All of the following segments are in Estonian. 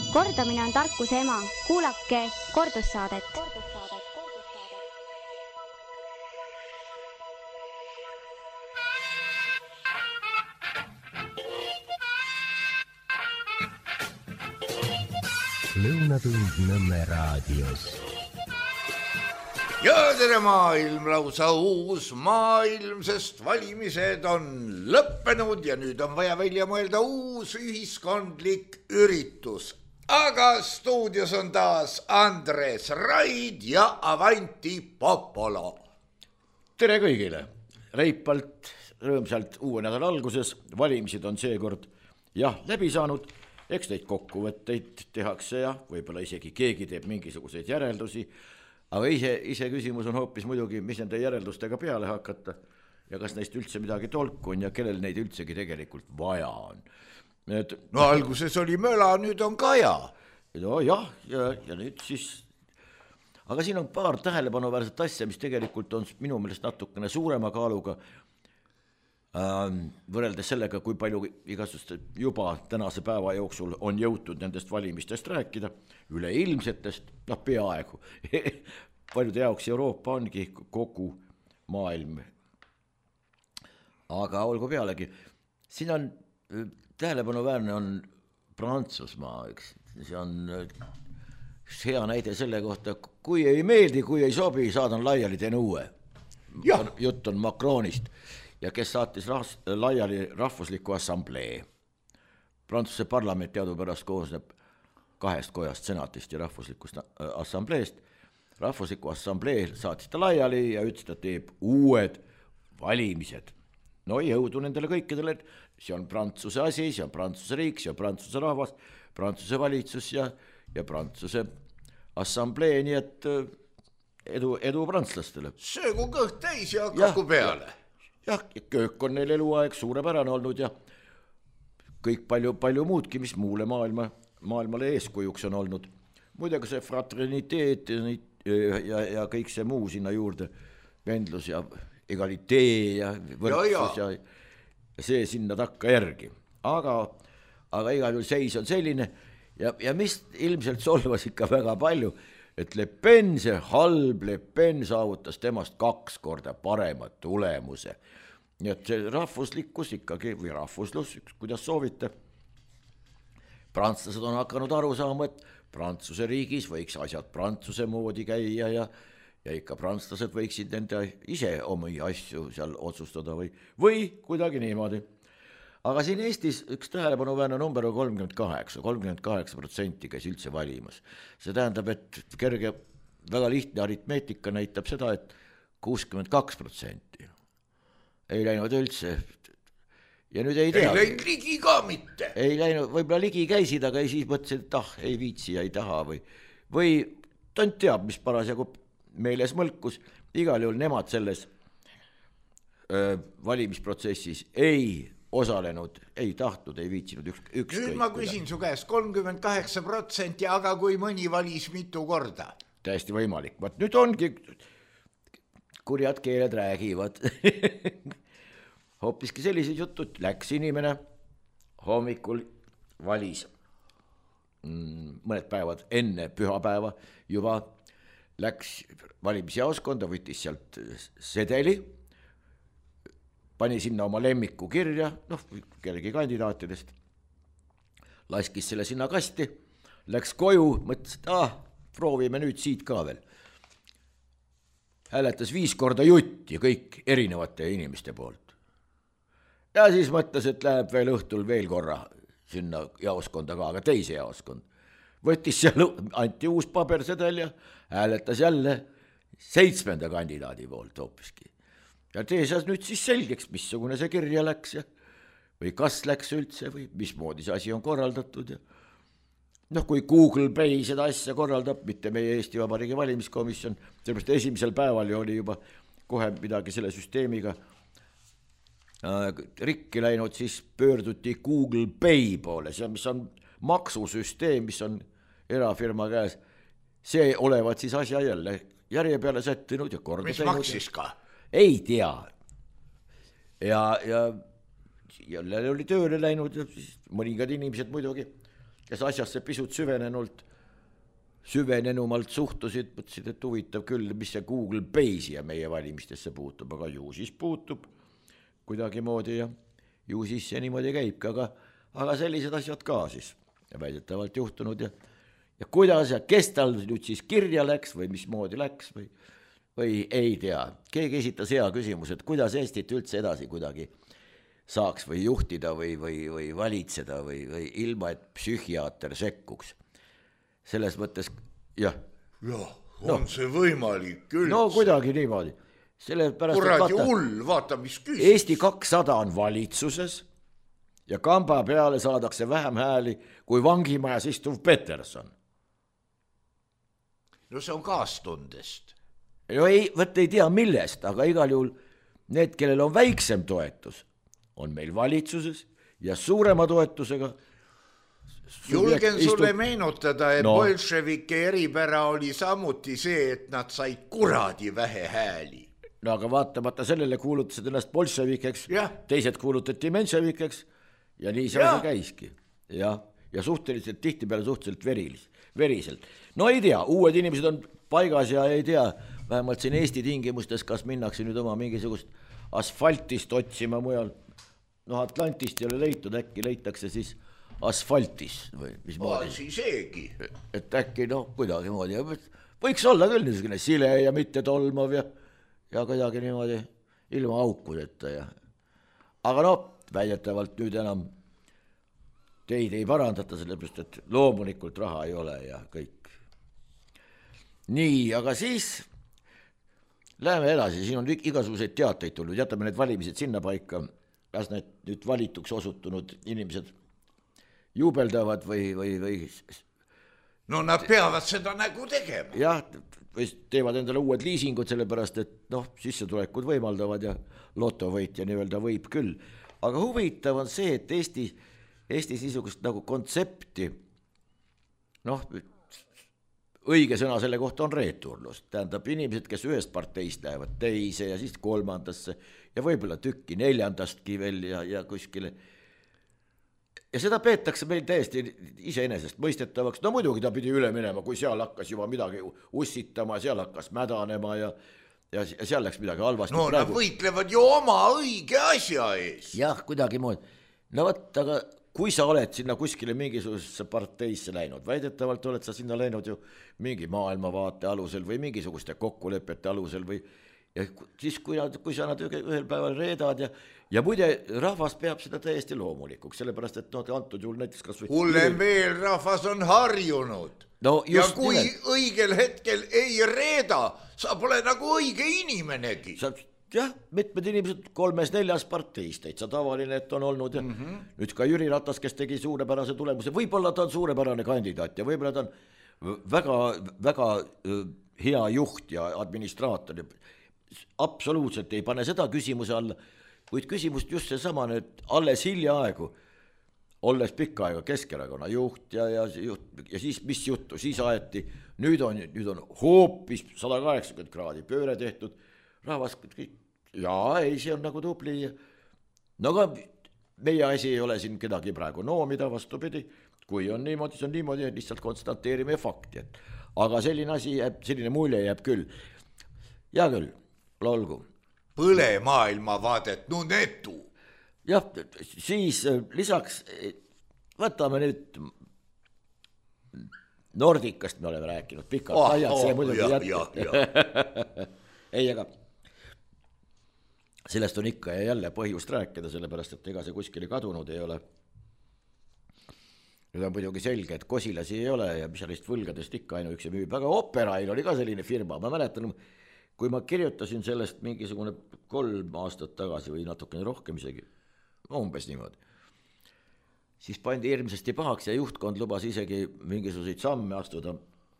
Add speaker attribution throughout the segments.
Speaker 1: Kordamine on tarkuse ema. Kuulake kordussaadet.
Speaker 2: Lõunatund Nõmme raadios.
Speaker 3: Ja tere maailm, lausa uus maailm, sest valimised on lõppenud ja nüüd on vaja välja mõelda uus ühiskondlik üritus. Aga stuudios on taas Andres Raid ja Avanti Popolo.
Speaker 4: Tere kõigile! Reipalt, rõõmsalt uue nädala alguses. Valimised on seekord läbi saanud. Eks neid kokkuvõtteid tehakse ja võib-olla isegi keegi teeb mingisuguseid järeldusi. Aga ise küsimus on hoopis muidugi, mis nende järeldustega peale hakata ja kas neist üldse midagi tolku on ja kellel neid üldsegi tegelikult vaja on.
Speaker 3: No alguses oli möla, nüüd on kaja.
Speaker 4: No jah, ja nüüd siis... Aga siin on paar tähelepanuväärset asja, mis tegelikult on minu meelest natukene suurema kaaluga võrreldes sellega, kui palju igasust juba tänase päeva jooksul on jõutud nendest valimistest rääkida, üleilmsetest, peaaegu. Paljude jaoks Euroopa ongi kogu maailm. Aga olgu pealegi, siin on tähelepanuväärne on Prantsusmaa, eks. See on hea näide selle kohta, kui ei meeldi, kui ei sobi, saadan laiali, teen uue. Jutt on Macronist. Ja kes saatis laiali rahvusliku assamblee. Prantsuse parlament teadupärast koosneb 2 kojast, senatist ja rahvuslikust assambleest. Rahvusliku assamblee saatis ta laiali ja ütles, ta teeb uued valimised. No jõudu nendele kõikidele, see on Prantsuse asi, see on Prantsuse riik, see on Prantsuse rahvas, Prantsuse valitsus ja Prantsuse assamblee, nii et edu prantslastele.
Speaker 3: Söögu kõht täis ja hakaku peale.
Speaker 4: Jah, köök on neil eluaeg suurepärane olnud ja kõik palju muudki, mis muule maailmale eeskujuks on olnud. Muidega see fraterniteet ja kõik see muu sinna juurde, vendlus ja egalitee ja võrdsus ja see sinna takka järgi. Aga igal juhul seis on selline ja mis ilmselt solvas ikka väga palju, et Le Pen, see halb Le Pen saavutas temast 2 korda parema tulemuse. Nii et see rahvuslikkus ikkagi, või rahvuslus, kuidas soovite. Prantslased on hakanud aru saama, et Prantsuse riigis võiks asjad Prantsuse moodi käia ja ikka prantslased võiksid nende ise omi asju seal otsustada või kuidagi niimoodi. Aga siin Eestis üks tähelepanuväärne number on 38% käis üldse valimas. See tähendab, et kerge, väga lihtne aritmeetika näitab seda, et 62% ei läinud üldse. Ja nüüd ei tea.
Speaker 3: Ei läinud ligi ka mitte.
Speaker 4: Ei läinud, võib-olla ligi käisid, aga siis mõtlesid, et ei viitsi ja ei taha või tont teab, mis parasjagu meeles mõlkus. Igal juhul nemad selles valimisprotsessis ei osalenud, ei tahtnud, ei viitsinud ükskõik.
Speaker 3: Nüüd ma küsin su käest 38%, aga kui mõni valis mitu korda?
Speaker 4: Täiesti võimalik. Vaat nüüd ongi, kurjad keeled räägivad. Hoopiski sellised jutud, läks inimene hommikul valis mõned päevad enne pühapäeva juba läks valimisjaoskonda, võttis sealt sedeli, pani sinna oma lemmiku kirja, kellegi kandidaatidest, laskis selle sinna kasti, läks koju, mõtles, et proovime nüüd siit ka veel. Hääletas 5 korda jutti kõik erinevate inimeste poolt. Ja siis mõtles, et läheb veel õhtul veel korra sinna jaoskonda ka, aga teise jaoskond. Võttis seal, anti uus pabersedel ja hääletas jälle 7. kandidaadi poolt hoopiski. Ja teesas nüüd siis selgeks, missugune see kirja läks ja või kas läks üldse või mismoodi see asi on korraldatud. Ja kui Google Pay seda asja korraldab, mitte meie Eesti Vabariigi valimiskomisjon, sellepärast esimesel päeval oli juba kohe midagi selle süsteemiga rikki läinud, siis pöörduti Google Pay poole, see mis on maksusüsteem, mis on erafirma käes, see olevat siis asja jälle järje peale sättinud ja korda
Speaker 3: teinud. Mis maksis ka?
Speaker 4: Ei tea. Ja jälle oli tööle läinud ja siis mõningad inimesed muidugi kes asjasse pisut süvenenumalt suhtusid, mõtlesid, et huvitav küll, mis see Google Pay siia meie valimistesse puutub, aga ju siis puutub kuidagimoodi ja ju siis see niimoodi käibki, aga sellised asjad ka siis väidetavalt juhtunud ja kuidas ja kes tal nüüd siis kirja läks või mismoodi läks või ei tea. Keegi esitas hea küsimus, et kuidas Eestit üldse edasi kuidagi saaks või juhtida või valitseda või ilma, et psühhiaater sekkuks. Selles mõttes, jah.
Speaker 3: On see võimalik küll.
Speaker 4: No kuidagi niimoodi.
Speaker 3: Kuradi hull, vaata mis küsis.
Speaker 4: Eesti 200 on valitsuses ja kamba peale saadakse vähem hääli kui vangimajas istuv Peterson.
Speaker 3: No see on kaastundest.
Speaker 4: No ei tea millest, aga igal juhul need, kellel on väiksem toetus, on meil valitsuses ja suurema toetusega.
Speaker 3: Julgen sulle meenutada, et bolševike eripära oli samuti see, et nad said kuradi vähe hääli.
Speaker 4: No aga vaatamata sellele kuulutasid ennast bolševikeks, teised kuulutati menševikeks ja nii see käiski. Ja suhteliselt tihtipeale suhteliselt veriselt. No ei tea, uued inimesed on paigas ja ei tea, vähemalt siin Eesti tingimustes, kas minnakse nüüd oma mingisugust asfaltist otsima mujal. No Atlantist ei ole leitud, äkki leitakse siis asfaltis või mismoodi.
Speaker 3: Siis seegi.
Speaker 4: Et äkki kuidagi moodi. Võiks olla küll niisugune sile ja mitte tolmav ja kuidagi niimoodi ilma aukudeta. Aga väidetavalt nüüd enam teid ei parandata, sellepärast, et loomulikult raha ei ole ja kõik. Nii, aga siis läheme edasi, siin on igasuguseid teateid tulnud, jätame need valimised sinna paika, kas need nüüd valituks osutunud inimesed juubeldavad või
Speaker 3: No nad peavad seda nägu tegema.
Speaker 4: Jah, või teevad endale uued liisingud, sellepärast, et sissetulekud võimaldavad ja lotovõitja nii-öelda võib küll. Aga huvitav on see, et Eestis niisugust nagu kontsepti, õige sõna selle kohta on reeturlus. Tähendab inimesed, kes ühest parteist lähevad teise ja siis kolmandasse ja võib-olla tükki neljandastki veel ja kuskile. Ja seda peetakse meil täiesti iseenesest mõistetavaks. No muidugi ta pidi üle minema, kui seal hakkas juba midagi ussitama, seal hakkas mädanema ja seal läks midagi halvasti.
Speaker 3: No nad võitlevad ju oma õige asja ees.
Speaker 4: Jah, kuidagi moodi. No võt, aga kui sa oled sinna kuskile mingisugusesse parteisse läinud, väidetavalt oled sa sinna läinud ju mingi maailmavaate alusel või mingisuguste kokkulepete alusel või ja siis kui sa nad ühel päeval reedad ja muide rahvas peab seda täiesti loomulikuks, sellepärast et antud juhul näiteks kas või
Speaker 3: hullem veel, rahvas on harjunud ja kui õigel hetkel ei reeda, sa pole nagu õige inimenegi.
Speaker 4: Jah, mitmed inimesed 3-4 parteis täitsa tavaline, et on olnud ja nüüd ka Jüri Ratas, kes tegi suurepärase tulemuse, võib-olla ta on suurepärane kandidaat ja võib-olla ta on väga hea juht ja administraator. Absoluutselt ei pane seda küsimuse alla, kuid küsimust just seesama nüüd alles hiljaaegu, olles pikka aega Keskerakonna juht ja siis mis juttu, siis aeti, nüüd on hoopis 180 kraadi pööre tehtud, rahvas, see on nagu tubli. No aga meie asi ei ole siin kedagi praegu noomida, vastupidi, kui on niimoodi, see on niimoodi, et lihtsalt konstateerime fakti. Aga selline asi jääb, selline mulje jääb küll. Ja küll, olgu.
Speaker 3: Põle maailmavaadet, netu.
Speaker 4: Jah, siis lisaks, võtame nüüd Nordicast me oleme rääkinud pikalt. Ei, aga sellest on ikka ja jälle põhjust rääkida, sellepärast, et ega see kuskile kadunud ei ole. Nüüd on muidugi selge, et Kosilasi ei ole ja mis sellist võlgadest ikka ainuüksi müüb, aga Operail oli ka selline firma, ma mäletan, kui ma kirjutasin sellest mingisugune 3 aastat tagasi või natukene rohkem isegi, umbes niimoodi, siis pandi hirmsasti pahaks ja juhtkond lubas isegi mingisuguseid samme astuda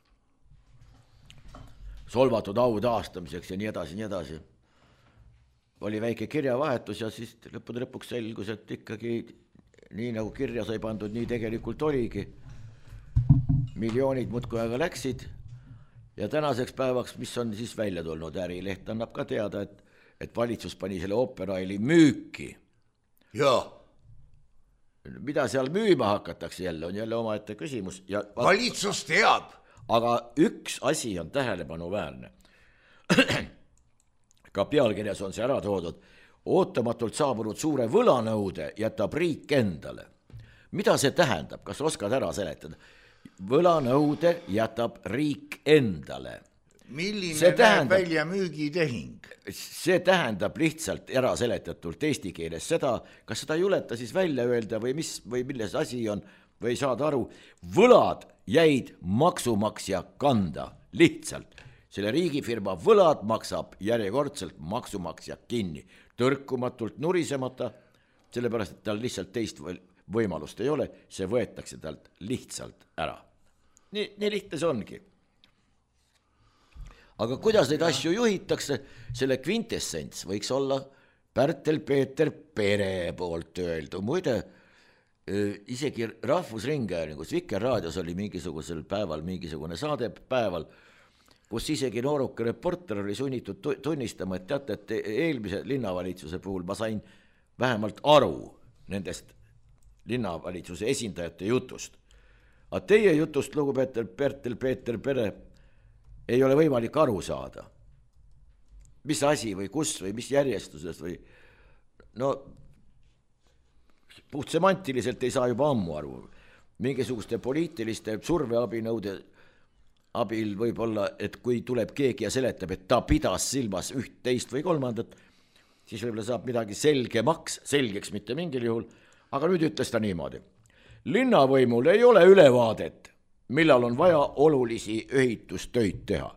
Speaker 4: solvatud au taastamiseks ja nii edasi. Oli väike kirjavahetus ja siis lõpuks selgus, et ikkagi nii nagu kirja sai pandud, nii tegelikult oligi. Miljoonid muudkui aga läksid ja tänaseks päevaks, mis on siis välja tulnud, Ärileht annab ka teada, et valitsus pani selle Operaili müüki.
Speaker 3: Jaa.
Speaker 4: mida seal müüma hakatakse jälle, on jälle omaette küsimus.
Speaker 3: Valitsus teab.
Speaker 4: Aga üks asi on tähelepanuväärne. Ka pealkirjas on see ära toodud. Ootamatult saabunud suure võlanõude jätab riik endale. Mida see tähendab? Kas oskad ära seletada? Võlanõude jätab riik endale.
Speaker 3: Milline näeb välja müügitehing?
Speaker 4: See tähendab lihtsalt ära seletatult eesti keeles seda, kas seda ei juleta siis välja öelda või milles asi on või saad aru. Võlad jäid maksumaksja kanda lihtsalt. Selle riigifirma võlad maksab järjekordselt maksumaksja kinni. Tõrkumatult nurisemata, sellepärast, et tal lihtsalt teist võimalust ei ole, see võetakse talt lihtsalt ära. Nii lihtne see ongi. Aga kuidas neid asju juhitakse, selle kvintessents võiks olla Pärtel-Peeter Pere poolt öeldu. Muide, isegi Rahvusringhäälingus Vikerraadios oli mingisugusel päeval mingisugune saade päeval, kus isegi nooruke reporter oli sunnitud tunnistama, et teate, et eelmise linnavalitsuse puhul ma sain vähemalt aru nendest linnavalitsuse esindajate jutust. Aga teie jutust, lugupeetud Pärtel-Peeter Pere, ei ole võimalik aru saada. Mis asi või kus või mis järjestuses või puht semantiliselt ei saa juba ammu aru. Mingisuguste poliitiliste surveabinõude abil võib olla, et kui tuleb keegi ja seletab, et ta pidas silmas üht, teist või kolmandat, siis võib-olla saab midagi selgeks mitte mingil juhul, aga nüüd ütles ta niimoodi. Linnavõimul ei ole ülevaadet, millal on vaja olulisi ehitustöid teha.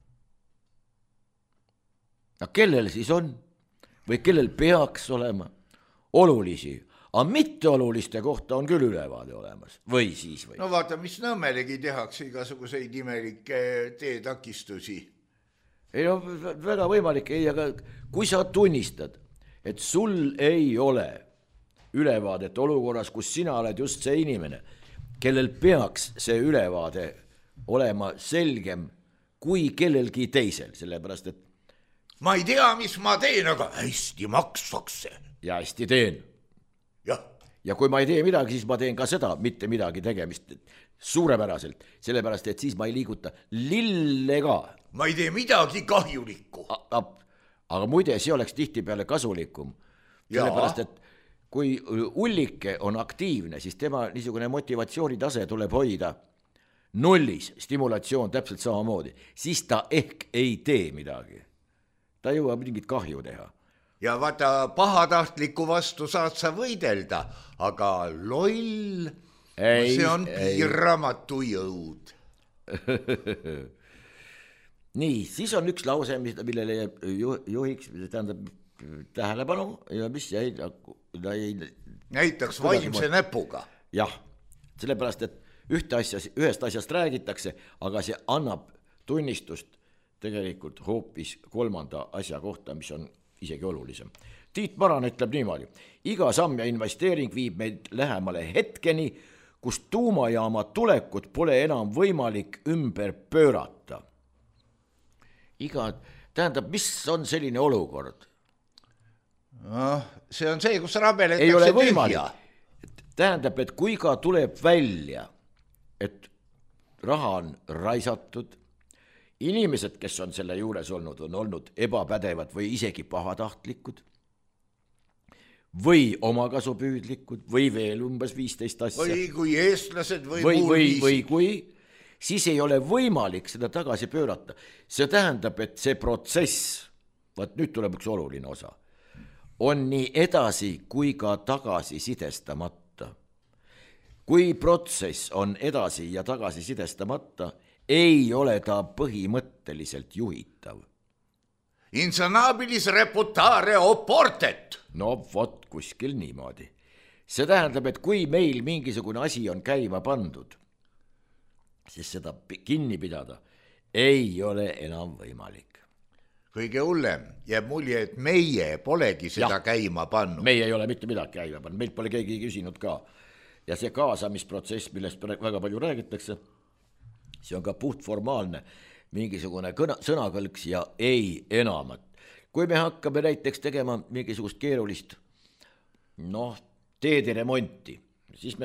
Speaker 4: Ja kellel siis on? Või kellel peaks olema olulisi? Aga mitteoluliste kohta on küll ülevaade olemas. Või siis või?
Speaker 3: No vaata, mis Nõmmelegi tehakse igasuguseid imelikke teetakistusi.
Speaker 4: Ei no, väga võimalik ei, aga kui sa tunnistad, et sul ei ole ülevaadet olukorras, kus sina oled just see inimene, kellel peaks see ülevaade olema selgem kui kellelgi teisel, sellepärast et
Speaker 3: ma ei tea, mis ma teen, aga hästi makstakse.
Speaker 4: Ja hästi teen. Ja kui ma ei tee midagi, siis ma teen ka seda, mitte midagi tegemist suurepäraselt, sellepärast, et siis ma ei liiguta lille ka.
Speaker 3: Ma ei tee midagi kahjulikku.
Speaker 4: Aga muide, see oleks tihtipeale kasulikum. Sellepärast, et kui ullike on aktiivne, siis tema niisugune motivatsioonitase tuleb hoida nullis, stimulatsioon täpselt samamoodi. Siis ta ehk ei tee midagi. Ta ei jõua mingit kahju teha.
Speaker 3: Ja vaata, pahatahtliku vastu saad sa võidelda, aga loll, see on piiramatu jõud.
Speaker 4: Nii, siis on üks lause, millele juhiks, tähendab tähelepanu ja mis jäi
Speaker 3: näitaks vaimse näpuga.
Speaker 4: Jah, sellepärast, et ühest asjast räägitakse, aga see annab tunnistust tegelikult hoopis kolmanda asja kohta, mis on isegi olulisem. Tiit Maran ütleb niimoodi. Iga samm ja investeering viib meid lähemale hetkeni, kus tuumajaama tulekut pole enam võimalik ümber pöörata. Tähendab, mis on selline olukord?
Speaker 3: See on see, kus rabeletakse
Speaker 4: ei ole võimalik. Tähendab, et kui ka tuleb välja, et raha on raisatud, inimesed, kes on selle juures olnud, on olnud ebapädevad või isegi pahatahtlikud või omakasupüüdlikud või veel umbes 15 asja.
Speaker 3: Või kui eestlased või
Speaker 4: kui, siis ei ole võimalik seda tagasi pöörata. See tähendab, et see protsess, nüüd tuleb üks oluline osa, on nii edasi kui ka tagasi sidestamata. Kui protsess on edasi ja tagasi sidestamata, ei ole ta põhimõtteliselt juhitav.
Speaker 3: Insanabilis reputare oportet.
Speaker 4: No vot, kuskil niimoodi. See tähendab, et kui meil mingisugune asi on käima pandud, siis seda kinni pidada ei ole enam võimalik.
Speaker 3: Kõige hullem jääb mulje, et meie polegi seda käima pannud.
Speaker 4: Meie ei ole mitte midagi käima pannud, meilt pole keegi küsinud ka. Ja see kaasamisprotsess, millest väga palju räägitakse, see on ka puhtformaalne mingisugune sõnakõlks ja ei enamat. Kui me hakkame näiteks tegema mingisugust keerulist teede remonti, siis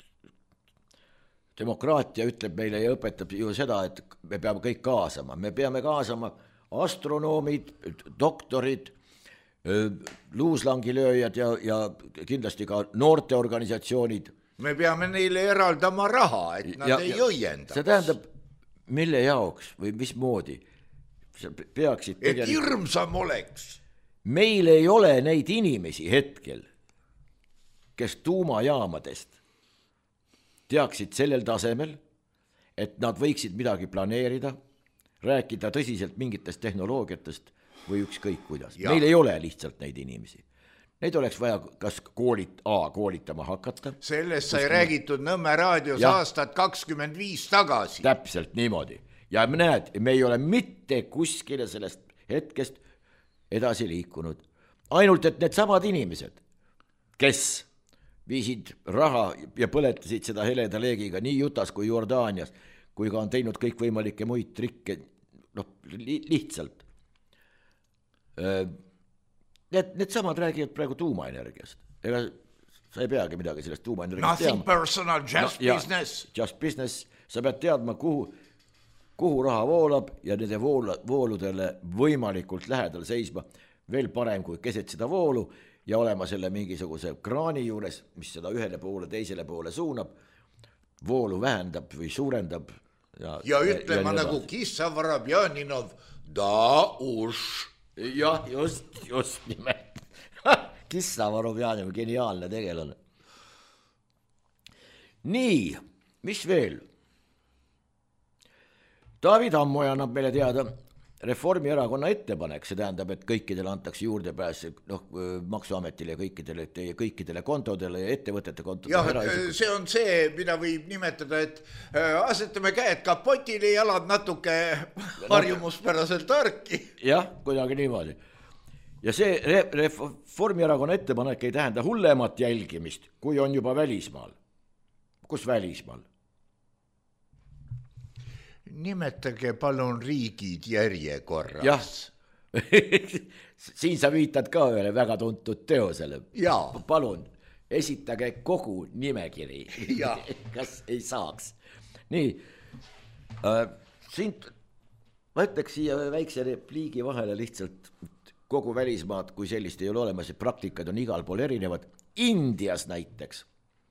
Speaker 4: demokraatia ütleb meile ja õpetab ju seda, et me peame kõik kaasama, me peame kaasama astronoomid, doktorid, luuslangilööjad ja kindlasti ka noorteorganisatsioonid.
Speaker 3: Me peame neile eraldama raha, et nad ei õiendaks.
Speaker 4: See tähendab, mille jaoks või mismoodi peaksid
Speaker 3: et hirmsam oleks.
Speaker 4: Meil ei ole neid inimesi hetkel, kes tuumajaamadest teaksid sellel tasemel, et nad võiksid midagi planeerida, rääkida tõsiselt mingitest tehnoloogiatest või ükskõik kuidas. Meil ei ole lihtsalt neid inimesi. Neid oleks vaja kas koolitama hakata.
Speaker 3: Sellest sai räägitud Nõmme raadios aastat 25 tagasi.
Speaker 4: Täpselt niimoodi. Ja näed, me ei ole mitte kuskile sellest hetkest edasi liikunud. Ainult, et need samad inimesed, kes viisid raha ja põletasid seda heleda leegiga nii Jutas kui Jordaanias, kui ka on teinud kõikvõimalikke muid trikke, lihtsalt. Need samad räägivad praegu tuumaenergiast. Ega sa ei peagi midagi sellest tuumaenergiast
Speaker 3: teadma. Nothing personal, just business.
Speaker 4: Just business. Sa pead teadma, kuhu raha voolab ja nende vooludele võimalikult lähedal seisma. Veel parem kui keset seda voolu ja olema selle mingisuguse kraani juures, mis seda ühele poole, teisele poole suunab, voolu vähendab või suurendab.
Speaker 3: Ja ütlema nagu Kissa Vorobjoninov, da uš.
Speaker 4: Jah, just nimelt. Kissa Vorobjoninov, geniaalne tegelane. Nii, mis veel? David Ammoja annab meile teada Reformierakonna ettepanek, see tähendab, et kõikidele antakse juurdepääs maksuametile ja kõikidele kontodele ja ettevõtete kontodele.
Speaker 3: Jah, see on see, mida võib nimetada, et asetame käed kapotile, jalad natuke harjumuspäraselt tarki.
Speaker 4: Jah, kuidagi niimoodi. Ja see Reformierakonna ettepanek ei tähenda hullemat jälgimist, kui on juba välismaal. Kus välismaal?
Speaker 3: Nimetage palun riigid järjekorras.
Speaker 4: Jah, siin sa viitad ka ühele väga tuntud teosele. Palun, esitage kogu nimekiri. Kas ei saaks? Nii, siin ma ütleks siia väikse repliigi vahele lihtsalt kogu välismaad, kui sellist ei ole olemas, ja praktikad on igal pool erinevad. Indias näiteks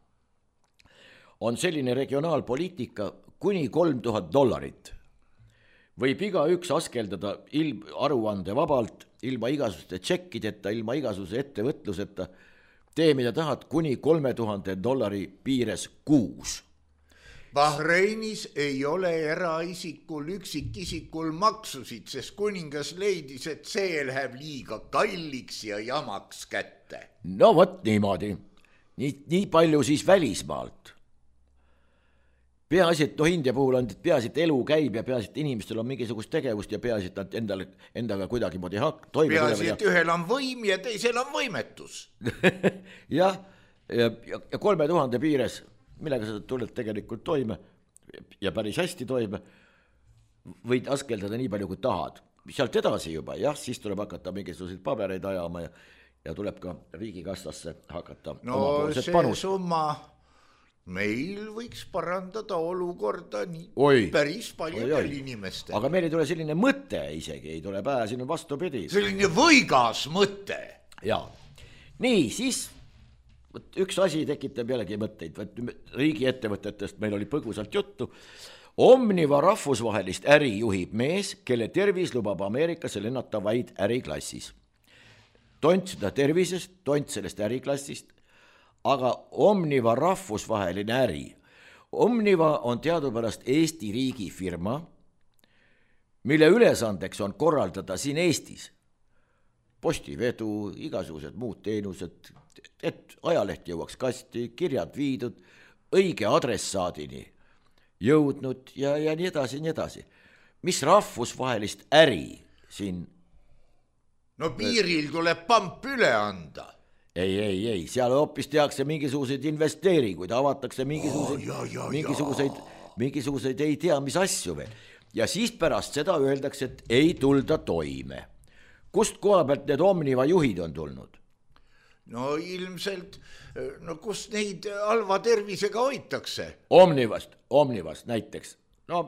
Speaker 4: on selline regionaalpoliitika kuni $3000 võib iga üks askeldada aruande vabalt, ilma igasuste tšekkideta, ilma igasuse ettevõtluseta, tee mida tahad kuni $3000 piires kuus.
Speaker 3: Bahreinis ei ole eraisikul üksikisikul maksusid, sest kuningas leidis, et see läheb liiga kalliks ja jamaks kätte.
Speaker 4: No võt niimoodi. Nii palju siis välismaalt. Peaasi, et India puhul on peaasi, et elu käib ja peaasi, et inimestel on mingisugust tegevust ja peaasi, et nad endaga kuidagimoodi toime tulevad.
Speaker 3: Peaasi, et ühel on võim ja teisel on võimetus.
Speaker 4: Jah, ja 3000 piires, millega sa tuled tegelikult toime ja päris hästi toime, võid askeldada nii palju, kui tahad. Sealt edasi juba, jah, siis tuleb hakata mingisuguseid pabereid ajama ja tuleb ka riigikassasse hakata omapoolset panust.
Speaker 3: Summa meil võiks parandada olukorda päris paljudel inimestel.
Speaker 4: Aga meil ei tule selline mõte isegi, ei tule pähe, siin on vastupidi.
Speaker 3: Selline võigas mõte.
Speaker 4: Jaa. Nii, siis üks asi tekitab jällegi mõtteid. Riigiettevõtetest meil oli põgusalt juttu. Omniva rahvusvahelist äri juhib mees, kelle tervis lubab Ameerikasse lennata vaid äriklassis. Tont seda tervisest, tont sellest äriklassist, aga Omniva rahvusvaheline äri. Omniva on teadupärast Eesti riigi firma, mille ülesandeks on korraldada siin Eestis postivedu, igasugused muud teenused, et ajaleht jõuaks kasti, kirjad viidud, õige adressaadini jõudnud ja nii edasi, nii edasi. Mis rahvusvahelist äri siin?
Speaker 3: No piiril tuleb pamp üle anda.
Speaker 4: Ei, seal hoopis tehakse mingisuguseid investeeringuid, avatakse mingisuguseid ei tea mis asju veel. Ja siis pärast seda öeldakse, et ei tulda toime. Kust koha pealt need Omniva juhid on tulnud?
Speaker 3: no ilmselt, no kus neid halva tervisega hoitakse?
Speaker 4: Omnivast näiteks, no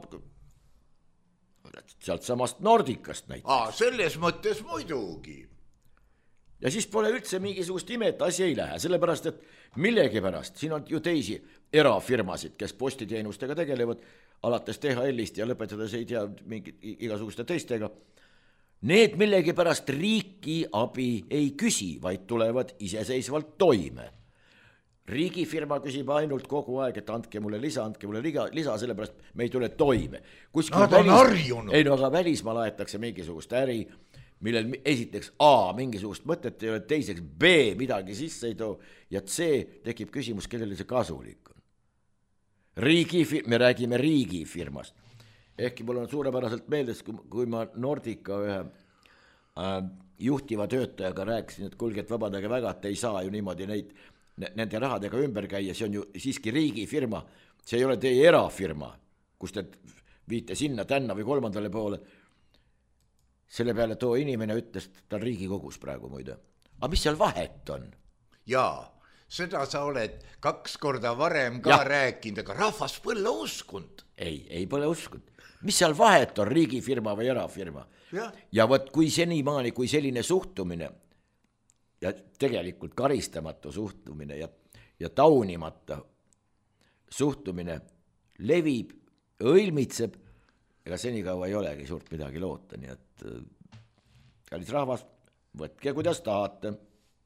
Speaker 4: sealt samast Nordicast näiteks.
Speaker 3: Selles mõttes muidugi.
Speaker 4: Ja siis pole üldse mingisugust imet, asi ei lähe, sellepärast, et millegipärast, siin on ju teisi erafirmasid, kes postiteenustega tegelevad, alates DHL-ist ja lõpetades ei tea igasuguste teistega. Need millegipärast riiki abi ei küsi, vaid tulevad iseseisvalt toime. Riigifirma küsib ainult kogu aeg, et andke mulle lisa, sellepärast me ei tule toime.
Speaker 3: Nad on harjunud.
Speaker 4: Ei, no aga välismaal aetakse mingisugust äri, millel esiteks A, mingisugust mõtet ei ole, teiseks B, midagi sisse ei too ja C, tekib küsimus, kellele see kasulik on. Me räägime riigifirmast. Ehkki mul on suurepäraselt meeldes, kui ma Nordica ühe juhtiva töötajaga rääkisin, et kuulge, et vabandage väga, et ei saa ju niimoodi nende rahadega ümber käia, see on ju siiski riigifirma, see ei ole teie erafirma, kus te viite sinna, tänna või kolmandale poole. Selle peale too inimene ütles, ta on Riigikogus praegu muide. Aga mis seal vahet on?
Speaker 3: Jaa, seda sa oled 2 korda varem ka rääkinud, aga rahvas pole uskunud.
Speaker 4: Ei pole uskunud. Mis seal vahet on, riigifirma või erafirma? Ja võt, kui senimaani, kui selline suhtumine ja tegelikult karistamatu suhtumine ja taunimata suhtumine levib, õilmitseb, ega senikaua ei olegi suurt midagi loota, nii et kallis rahvas, võtke kuidas tahate.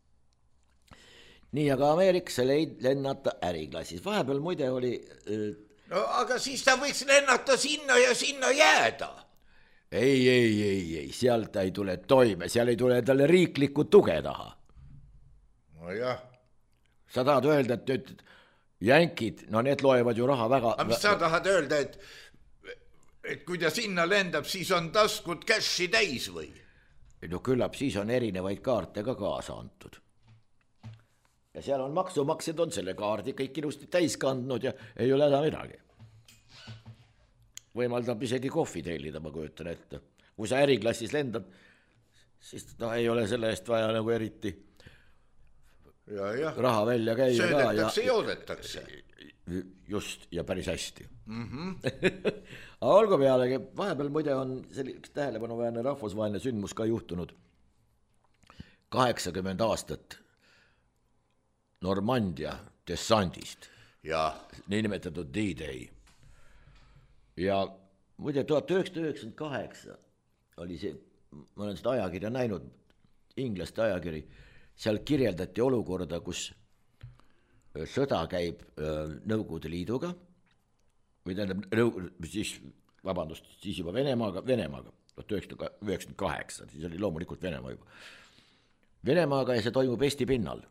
Speaker 4: Nii, aga Ameerikasse lennata äriklassis. Vahepeal muide oli...
Speaker 3: No aga siis ta võiks lennata sinna ja sinna jääda.
Speaker 4: Ei, seal ta ei tule toime, seal ei tule talle riiklikku tuge taha.
Speaker 3: No jah.
Speaker 4: Sa tahad öelda, et nüüd jänkid, no need loevad ju raha väga...
Speaker 3: Aga mis sa tahad öelda, et kui ta sinna lendab, siis on taskud cashi täis või?
Speaker 4: No küllap siis on erinevaid kaarte ka kaasa antud. Ja seal on maksumaksjad on selle kaardi kõik ilusti täis kandnud ja ei ole häda midagi. Võimaldab isegi kohvi tellida, ma kujutan ette. Kui sa äriklassis lendad, siis ei ole selle eest vaja nagu eriti raha välja käia.
Speaker 3: Söödetakse, joodetakse.
Speaker 4: Just, ja päris hästi. Aga olgu pealegi, vahepeal muide on üks tähelepanuväärne rahvusvaheline sündmus ka juhtunud. 80 aastat Normandia dessandist. Niinimetatud D-Day. Ja muide 1998 oli see, ma olen seda ajakirja näinud, inglaste ajakiri, seal kirjeldati olukorda, kus sõda käib Nõukogude Liiduga, või tähendab, siis juba Venemaaga, 1998, siis oli loomulikult Venemaa juba. Venemaaga ja see toimub Eesti pinnal.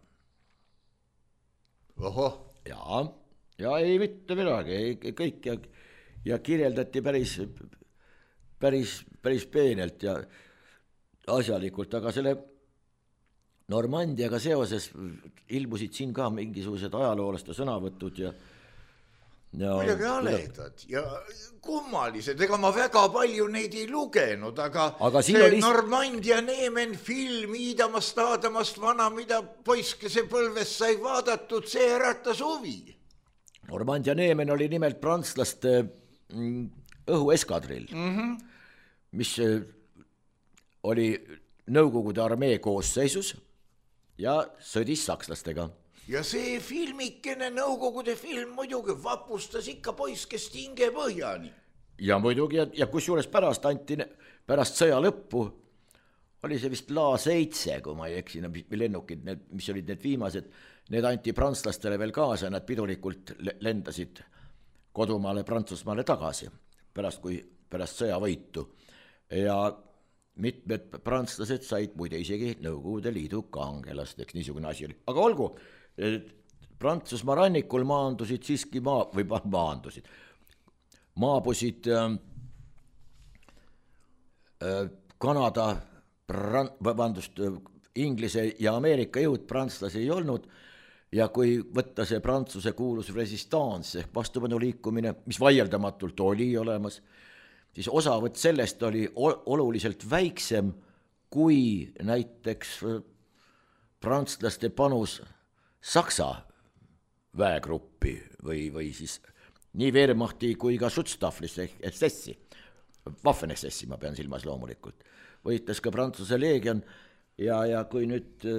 Speaker 3: Oho.
Speaker 4: Ja ei mitte midagi, kõik ja kirjeldati päris peenelt ja asjalikult, aga selle Normandiaga seoses ilmusid siin ka mingisugused ajaloolaste sõnavõtud ja
Speaker 3: midagi haledad ja kummalised, ega ma väga palju neid ei lugenud, aga see oli... Normandia Neemen film Iidamast, Aadamast, vana, mida poiskese põlves sai vaadatud, see äratas huvi.
Speaker 4: Normandia Neemen oli nimelt prantslaste õhueskadrill, mis oli Nõukogude armee koosseisus ja sõdis sakslastega.
Speaker 3: Ja see filmikene, Nõukogude film muidugi vapustas ikka poiskest hinge põhjani.
Speaker 4: Ja muidugi, ja kusjuures pärast sõja lõppu oli see vist La 7, kui ma ei eksi, lennukid, mis olid need viimased, need anti prantslastele veel kaasa, nad pidulikult lendasid kodumaale Prantsusmaale tagasi, pärast sõjavõitu. Ja mitmed prantslased said muide isegi Nõukogude Liidu kangelasteks, niisugune asi oli. Aga olgu, Prantsusmaa rannikul maandusid siiski maabusid Kanada, Inglise ja Ameerika jõud, prantslasi ei olnud. Ja kui võtta see Prantsuse kuulus resistance ehk vastupanuliikumine, mis vaieldamatult oli olemas, siis osavõtt sellest oli oluliselt väiksem kui näiteks prantslaste panus Saksa väegruppi või siis nii Wehrmachti kui ka Schutzstaffelisse ehk SS-i, Waffen-SS-i ma pean silmas loomulikult, võitles ka Prantsuse leegion ja kui nüüd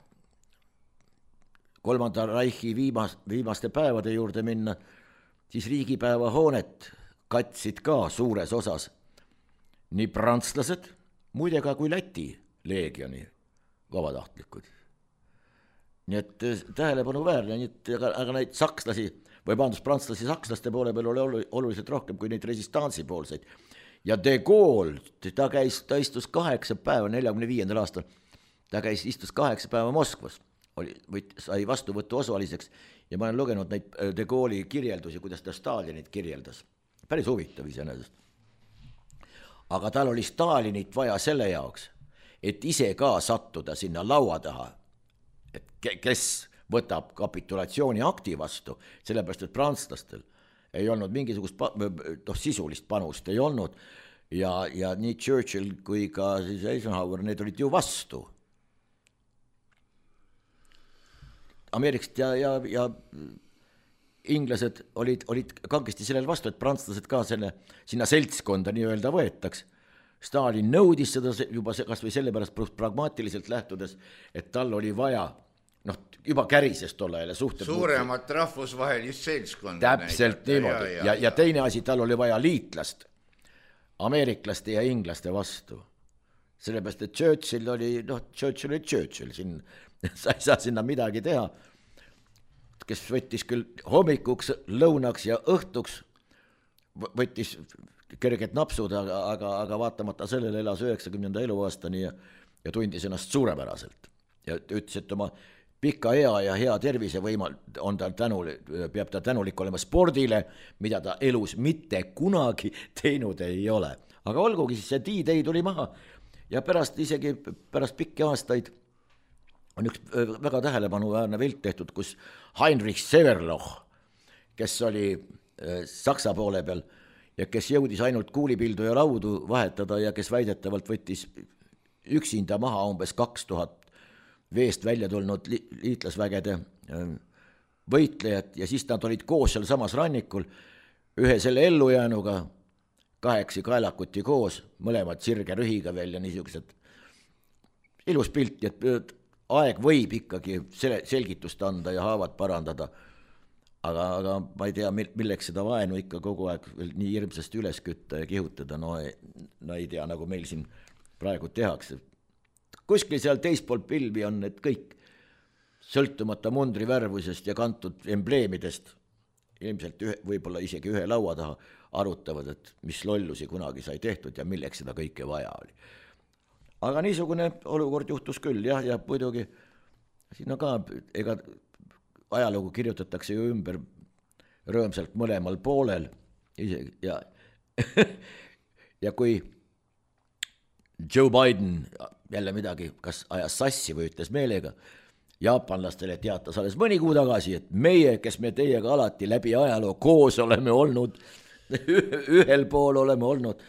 Speaker 4: Kolmanda Reichi viimaste päevade juurde minna, siis riigipäeva hoonet katsid ka suures osas nii prantslased, muide ka kui Läti leegioni vabatahtlikud. Nii et tähelepanu väärne, aga neid sakslasi prantslasi sakslaste poole peal oli oluliselt rohkem kui neid resistansi poolseid. Ja De Gaulle, ta istus 8 päeva, 45. aastal, istus 8 päeva Moskvas, sai vastuvõttu osaliseks ja ma olen lugenud neid De Gaulle'i kirjeldusi, kuidas ta Stalinit kirjeldas. Päris huvitav iseenesest. Aga tal oli Stalinit vaja selle jaoks, et ise ka sattuda sinna laua taha, et kes võtab kapitulatsiooni akti vastu, sellepärast, et prantslastel ei olnud mingisugust sisulist panust ei olnud ja nii Churchill kui ka siis Eisenhower, need olid ju vastu. Ameerikast ja inglased olid kangesti sellel vastu, et prantslased ka sinna seltskonda nii-öelda võetaks. Stalin nõudis seda juba kas või sellepärast pragmaatiliselt lähtudes, et tal oli vaja juba kärisest olla jälle suhted
Speaker 3: suuremat rahvusvahelist seltskonda.
Speaker 4: Täpselt niimoodi. Ja teine asi, tal oli vaja liitlast, ameeriklaste ja inglaste vastu. Sellepärast, et Churchill oli Churchill, sa ei saa sinna midagi teha, kes võttis küll hommikuks, lõunaks ja õhtuks, võttis kerged napsud, aga vaatamata sellele elas 90. eluaastani ja tundis ennast suurepäraselt. Ja ütles, et oma pika ea ja hea tervise peab ta tänulik olema spordile, mida ta elus mitte kunagi teinud ei ole. Aga olgugi siis see D-Day tuli maha ja isegi pärast pikki aastaid on üks väga tähelepanuväärne pilt tehtud, kus Heinrich Severloch, kes oli Saksa poole peal ja kes jõudis ainult kuulipildu ja laudu vahetada ja kes väidetavalt võttis üksinda maha umbes 2000 veest välja tulnud liitlasvägede võitlejad ja siis nad olid koos seal samas rannikul, ühe selle ellujäänuga, 8 kaelakuti koos, mõlemad sirge rühiga veel ja niisugused ilus pilt, et aeg võib ikkagi selgitust anda ja haavad parandada, aga ma ei tea, milleks seda vaenu ikka kogu aeg nii hirmsasti üles kütta ja kihutada, no ei tea, nagu meil siin praegu tehakse. Kuskil seal teispool pilvi on need kõik sõltumata mundri värvusest ja kantud embleemidest, ilmselt võib-olla isegi ühe laua taha arutavad, et mis lollusi kunagi sai tehtud ja milleks seda kõike vaja oli. Aga niisugune olukord juhtus küll, jah, ja muidugi siin on ka, ega ajalugu kirjutatakse ju ümber rõõmsalt mõlemal poolel ja ja kui Joe Biden jälle midagi kas ajas sassi või ütles meelega jaapanlastele teatas alles mõni kuu tagasi, et meie, kes me teiega alati läbi ajaloo koos oleme olnud, ühel pool oleme olnud,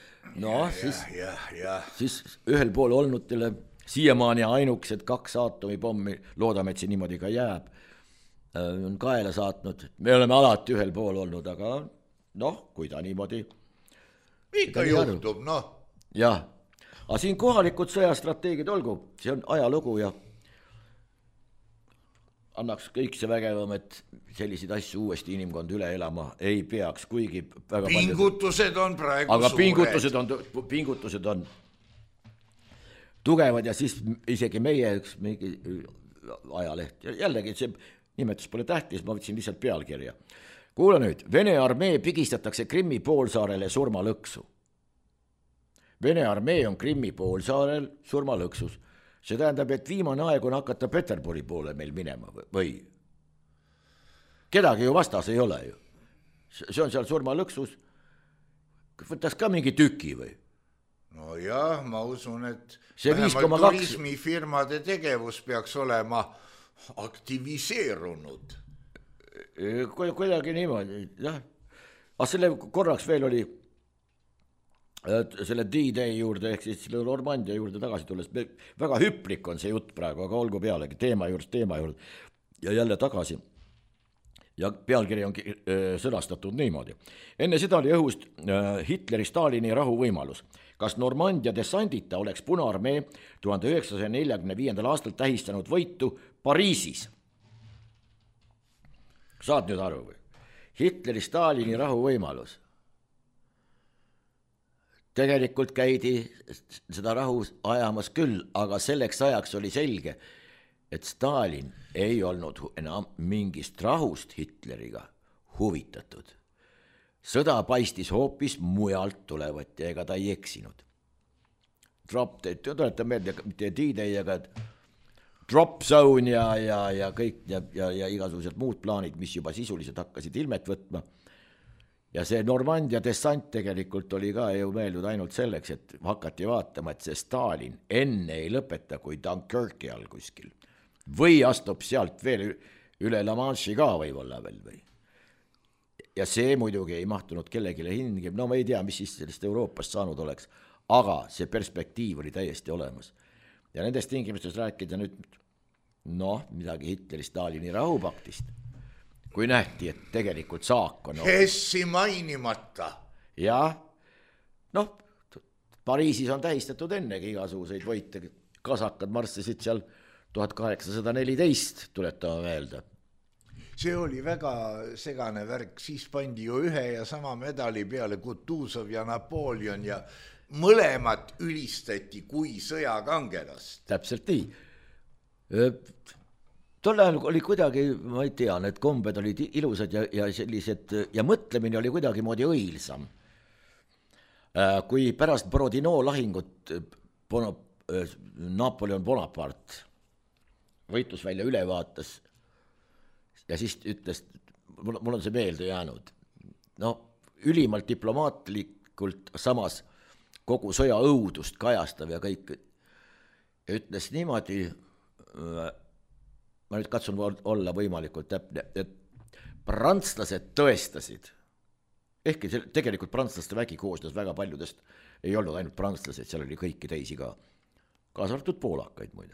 Speaker 4: siis ühel pool olnud teile siiamaani ainukesed 2 aatomipommi, loodame, et see niimoodi ka jääb, on kaela saatnud, me oleme alati ühel pool olnud, aga kui ta niimoodi
Speaker 3: ikka juhtub,
Speaker 4: jah, aga siin kohalikud sõjastrateegid olgu, see on ajalugu ja annaks kõik see vägevam, et selliseid asju uuesti inimkond üle elama ei peaks, kuigi väga
Speaker 3: pingutused on praegu
Speaker 4: aga
Speaker 3: suured.
Speaker 4: Pingutused on tugevad ja siis isegi meie üks mingi ajaleht, jällegi see nimetus pole tähtis, ma võtsin lihtsalt pealkirja. Kuule nüüd, Vene armee pigistatakse Krimmi poolsaarele surmalõksu. Vene armee on Krimmi poolsaarel surmalõksus. See tähendab, et viimane aeg on hakata Peterburi poole meil minema või? Kedagi ju vastas ei ole ju. See on seal surmalõksus. Võtaks ka mingi tüki või?
Speaker 3: No jah, ma usun, et
Speaker 4: see
Speaker 3: vähemalt turismifirmade tegevus peaks olema aktiviseerunud.
Speaker 4: Kuidagi niimoodi, jah. Aga selle korraks veel oli selle D-Day juurde ehk siis selle Normandia juurde tagasi tulles, väga hüplik on see jutt praegu, aga olgu pealegi teema juurde ja jälle tagasi. Ja pealkiri on sõnastatud niimoodi. Enne seda oli õhust Hitleri-Stalini rahuvõimalus. Kas Normandia dessandita oleks Punaarmee 1945. aastal tähistanud võitu Pariisis? Saad nüüd aru või? Hitleri-Stalini rahuvõimalus. Tegelikult käidi seda rahu ajamas küll, aga selleks ajaks oli selge, et Stalin ei olnud enam mingist rahust Hitleriga huvitatud. Sõda paistis hoopis mujalt tulevat ja ega ta ei eksinud. Tuletan meelde, mitte D-Day, aga Drop Zone ja kõik ja igasugused muud plaanid, mis juba sisuliselt hakkasid ilmet võtma. Ja see Normandia dessant tegelikult oli ka ju meeldud ainult selleks, et hakati vaatama, et see Stalin enne ei lõpeta kui Dunkirki all kuskil. Või astub sealt veel üle La Manche'i ka võib-olla veel või. Ja see muidugi ei mahtunud kellegile hingi, no ma ei tea, mis siis sellest Euroopast saanud oleks, aga see perspektiiv oli täiesti olemas. Ja nendest tingimustest rääkida nüüd, midagi Hitleri-Stalini rahupaktist, kui nähti, et tegelikult saak on...
Speaker 3: Hessi mainimata.
Speaker 4: Ja, Pariisis on tähistatud ennegi igasuguseid võite, kasakad marssisid seal 1814, tuletame meelde.
Speaker 3: See oli väga segane värk, siis pandi ju ühe ja sama medali peale Kutuzov ja Napoleon ja mõlemad ülistati kui sõjakangelast.
Speaker 4: Täpselt nii. Tol ajal oli kuidagi, ma ei tea, need kombed olid ilusad ja sellised ja mõtlemine oli kuidagi moodi õilsam. Kui pärast Borodino lahingut Napoleon Bonaparte võitlusvälja üle vaatas ja siis ütles, mul on see meelde jäänud, ülimalt diplomaatlikult samas kogu sõja õudust kajastav ja kõik, ja ütles niimoodi, ma nüüd katsun olla võimalikult täpne, et prantslased tõestasid, ehkki tegelikult prantslaste vägi koosnes väga paljudest, ei olnud ainult prantslased, seal oli kõiki teisi ka, kaasa arvatud poolakaid muide.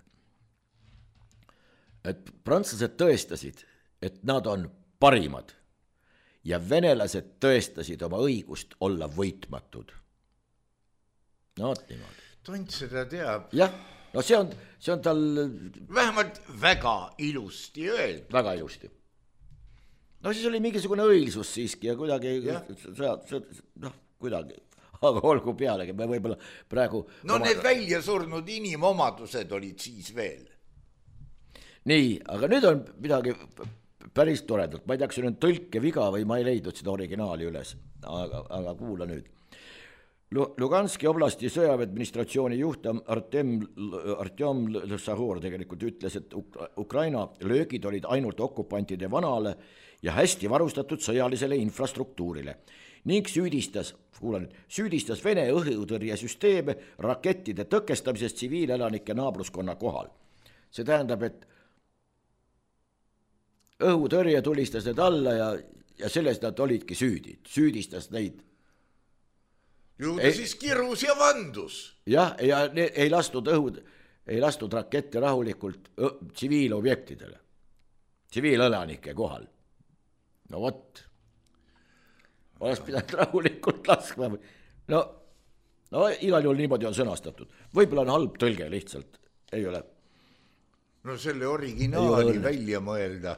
Speaker 4: Et prantslased tõestasid, et nad on parimad ja venelased tõestasid oma õigust olla võitmatud. Niimoodi.
Speaker 3: Tont seda teab.
Speaker 4: Jah, see on tal...
Speaker 3: Vähemalt väga ilusti öeldud.
Speaker 4: Väga ilusti. Siis oli mingisugune õilsus siiski ja kuidagi, kuidagi, aga olgu pealegi, me võib-olla praegu...
Speaker 3: Need välja surnud inimomadused olid siis veel.
Speaker 4: Nii, aga nüüd on midagi päris toredalt, ma ei tea, kas see on tõlke viga või ma ei leidnud seda originaali üles, aga kuula nüüd. Luganski oblasti sõjaväeadministratsiooni juht Artjom Lõsahor tegelikult ütles, et Ukraina löögid olid ainult okupantide vanale ja hästi varustatud sõjalisele infrastruktuurile ning süüdistas Vene õhutõrjesüsteeme rakettide tõkestamisest tsiviilelanike naabruskonna kohal. See tähendab, et õhutõrje tulistas need alla ja sellest nad olidki süüdistas neid.
Speaker 3: Siis kirus ja vandus.
Speaker 4: Jah, ja ei lastud rakette rahulikult tsiviilobjektidele, tsiviilelanike kohal. Oleks pidanud rahulikult laskma. Igal juhul niimoodi on sõnastatud. Võib-olla on halb tõlge lihtsalt, ei ole.
Speaker 3: Selle originaali välja mõelda.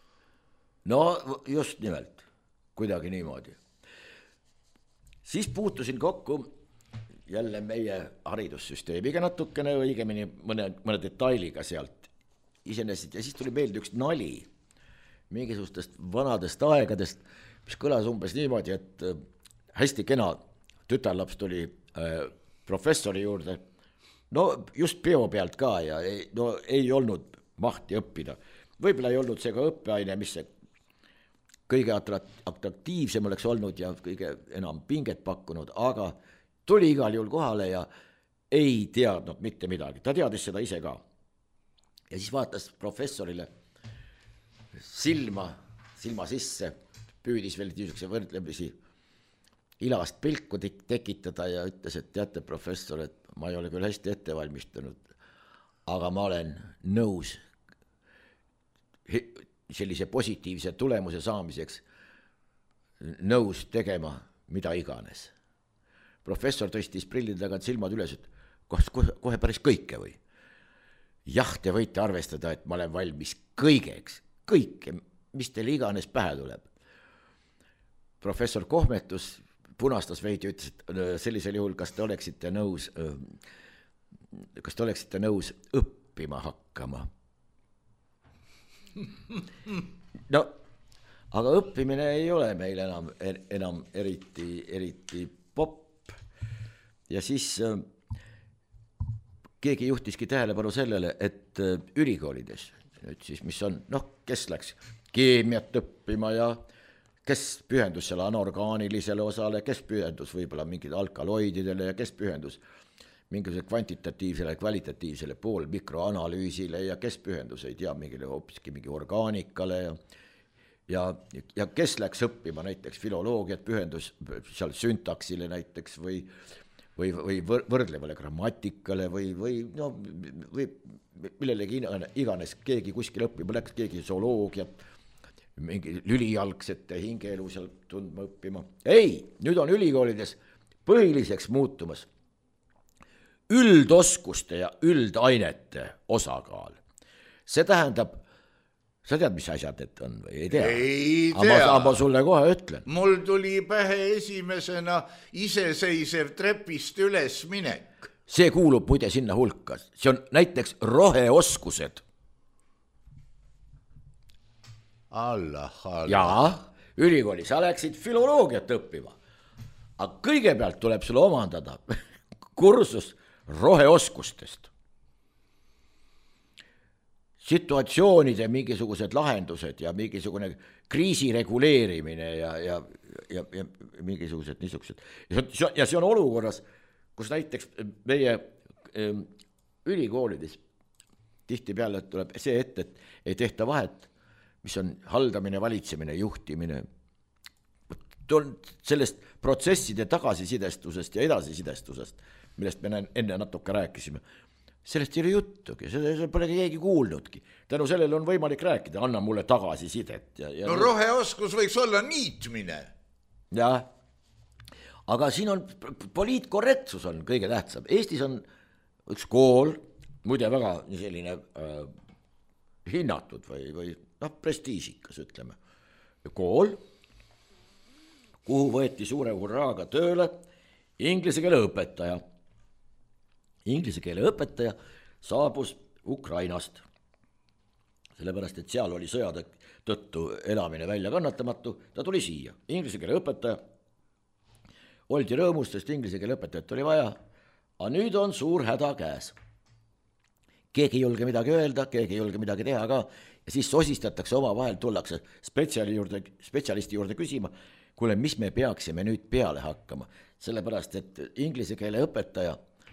Speaker 4: Just nimelt, kuidagi niimoodi. Siis puutusin kokku jälle meie haridussüsteemiga natukene, õigemini mõne detailiga sealt iseenesest ja siis tuli meelde üks nali mingisugustest vanadest aegadest, mis kõlas umbes niimoodi, et hästi kena tütarlaps tuli professori juurde, just peo pealt ka ja ei olnud mahti õppida. Võib-olla ei olnud see ka õppeaine, mis see kõige atraktiivsem oleks olnud ja kõige enam pinget pakkunud, aga tuli igal juhul kohale ja ei teadnud mitte midagi. Ta teadis seda ise ka. Ja siis vaatas professorile silma sisse, püüdis veel niisuguse võrdlemisi ilast pilku tekitada ja ütles, et teate, professor, et ma ei ole küll hästi ette valmistanud, aga ma olen nõus sellise positiivse tulemuse saamiseks nõus tegema mida iganes. Professor tõstis prillide tagant silmad üles, et kohe päris kõike või? Jah, te võite arvestada, et ma olen valmis kõigeks, kõike, mis teile iganes pähe tuleb. Professor kohmetus, punastas veidi, ütles, et sellisel juhul, kas te oleksite nõus õppima hakkama? No, aga õppimine ei ole meil enam eriti popp. Ja siis keegi juhtiski tähelepanu sellele, et ülikoolides, nüüd siis, mis on, kes läks keemiat õppima ja kes pühendus selle anorgaanilisele osale, kes pühendus võib-olla mingid alkaloididele ja kes pühendus mingisugusele kvantitatiivsele ja kvalitatiivsele poolmikroanalüüsile ja kes pühendus ei tea mingile hoopiski mingi orgaanikale ja kes läks õppima näiteks filoloogiat, pühendus seal syntaksile näiteks või võrdlevale grammatikale või millelegi iganes keegi kuskil õppima läks, keegi zooloogiat, mingi lülijalgsete hingeelu seal tundma õppima. Ei, nüüd on ülikoolides põhiliseks muutumas üldoskuste ja üldainete osakaal. See tähendab, sa tead, mis asjad need on või ei tea?
Speaker 3: Ei tea.
Speaker 4: Aga ma sulle kohe ütlen.
Speaker 3: Mul tuli pähe esimesena iseseisev trepist üles minek.
Speaker 4: See kuulub muide sinna hulka. See on näiteks roheoskused.
Speaker 3: Allah.
Speaker 4: Jaa, ülikooli, sa läksid filoloogiat õppima. Aga kõigepealt tuleb sulle omandada kursus roheoskustest. Situatsioonide mingisugused lahendused ja mingisugune kriisi reguleerimine ja mingisugused niisugused. Ja see on olukorras, kus näiteks meie ülikoolides tihtipeale tuleb see ette, et ei tehta vahet, mis on haldamine, valitsemine, juhtimine. Sellest protsesside tagasisidestusest ja edasisidestusest, millest me enne natuke rääkisime, sellest ei ole juttugi, seda pole keegi kuulnudki. Tänu sellele on võimalik rääkida, anna mulle tagasisidet.
Speaker 3: No roheoskus võiks olla niitmine.
Speaker 4: Jah, aga siin on poliitkorrektsus on kõige tähtsam. Eestis on üks kool, muide väga selline hinnatud või prestiižikas, ütleme, kool, kuhu võeti suure hurraaga tööle inglise keele õpetaja. Inglise keele õpetaja saabus Ukrainast, sellepärast, et seal oli sõjade tõttu elamine välja kannatamatu, ta tuli siia. Inglise keele õpetaja oldi rõõmust, sest inglise keele õpetajat oli vaja, aga nüüd on suur häda käes. Keegi ei julge midagi öelda, keegi ei julge midagi teha ka, ja siis sosistatakse oma vahel, tullakse spetsialisti juurde küsima, kuule, mis me peaksime nüüd peale hakkama, sellepärast, et inglise keele õpetaja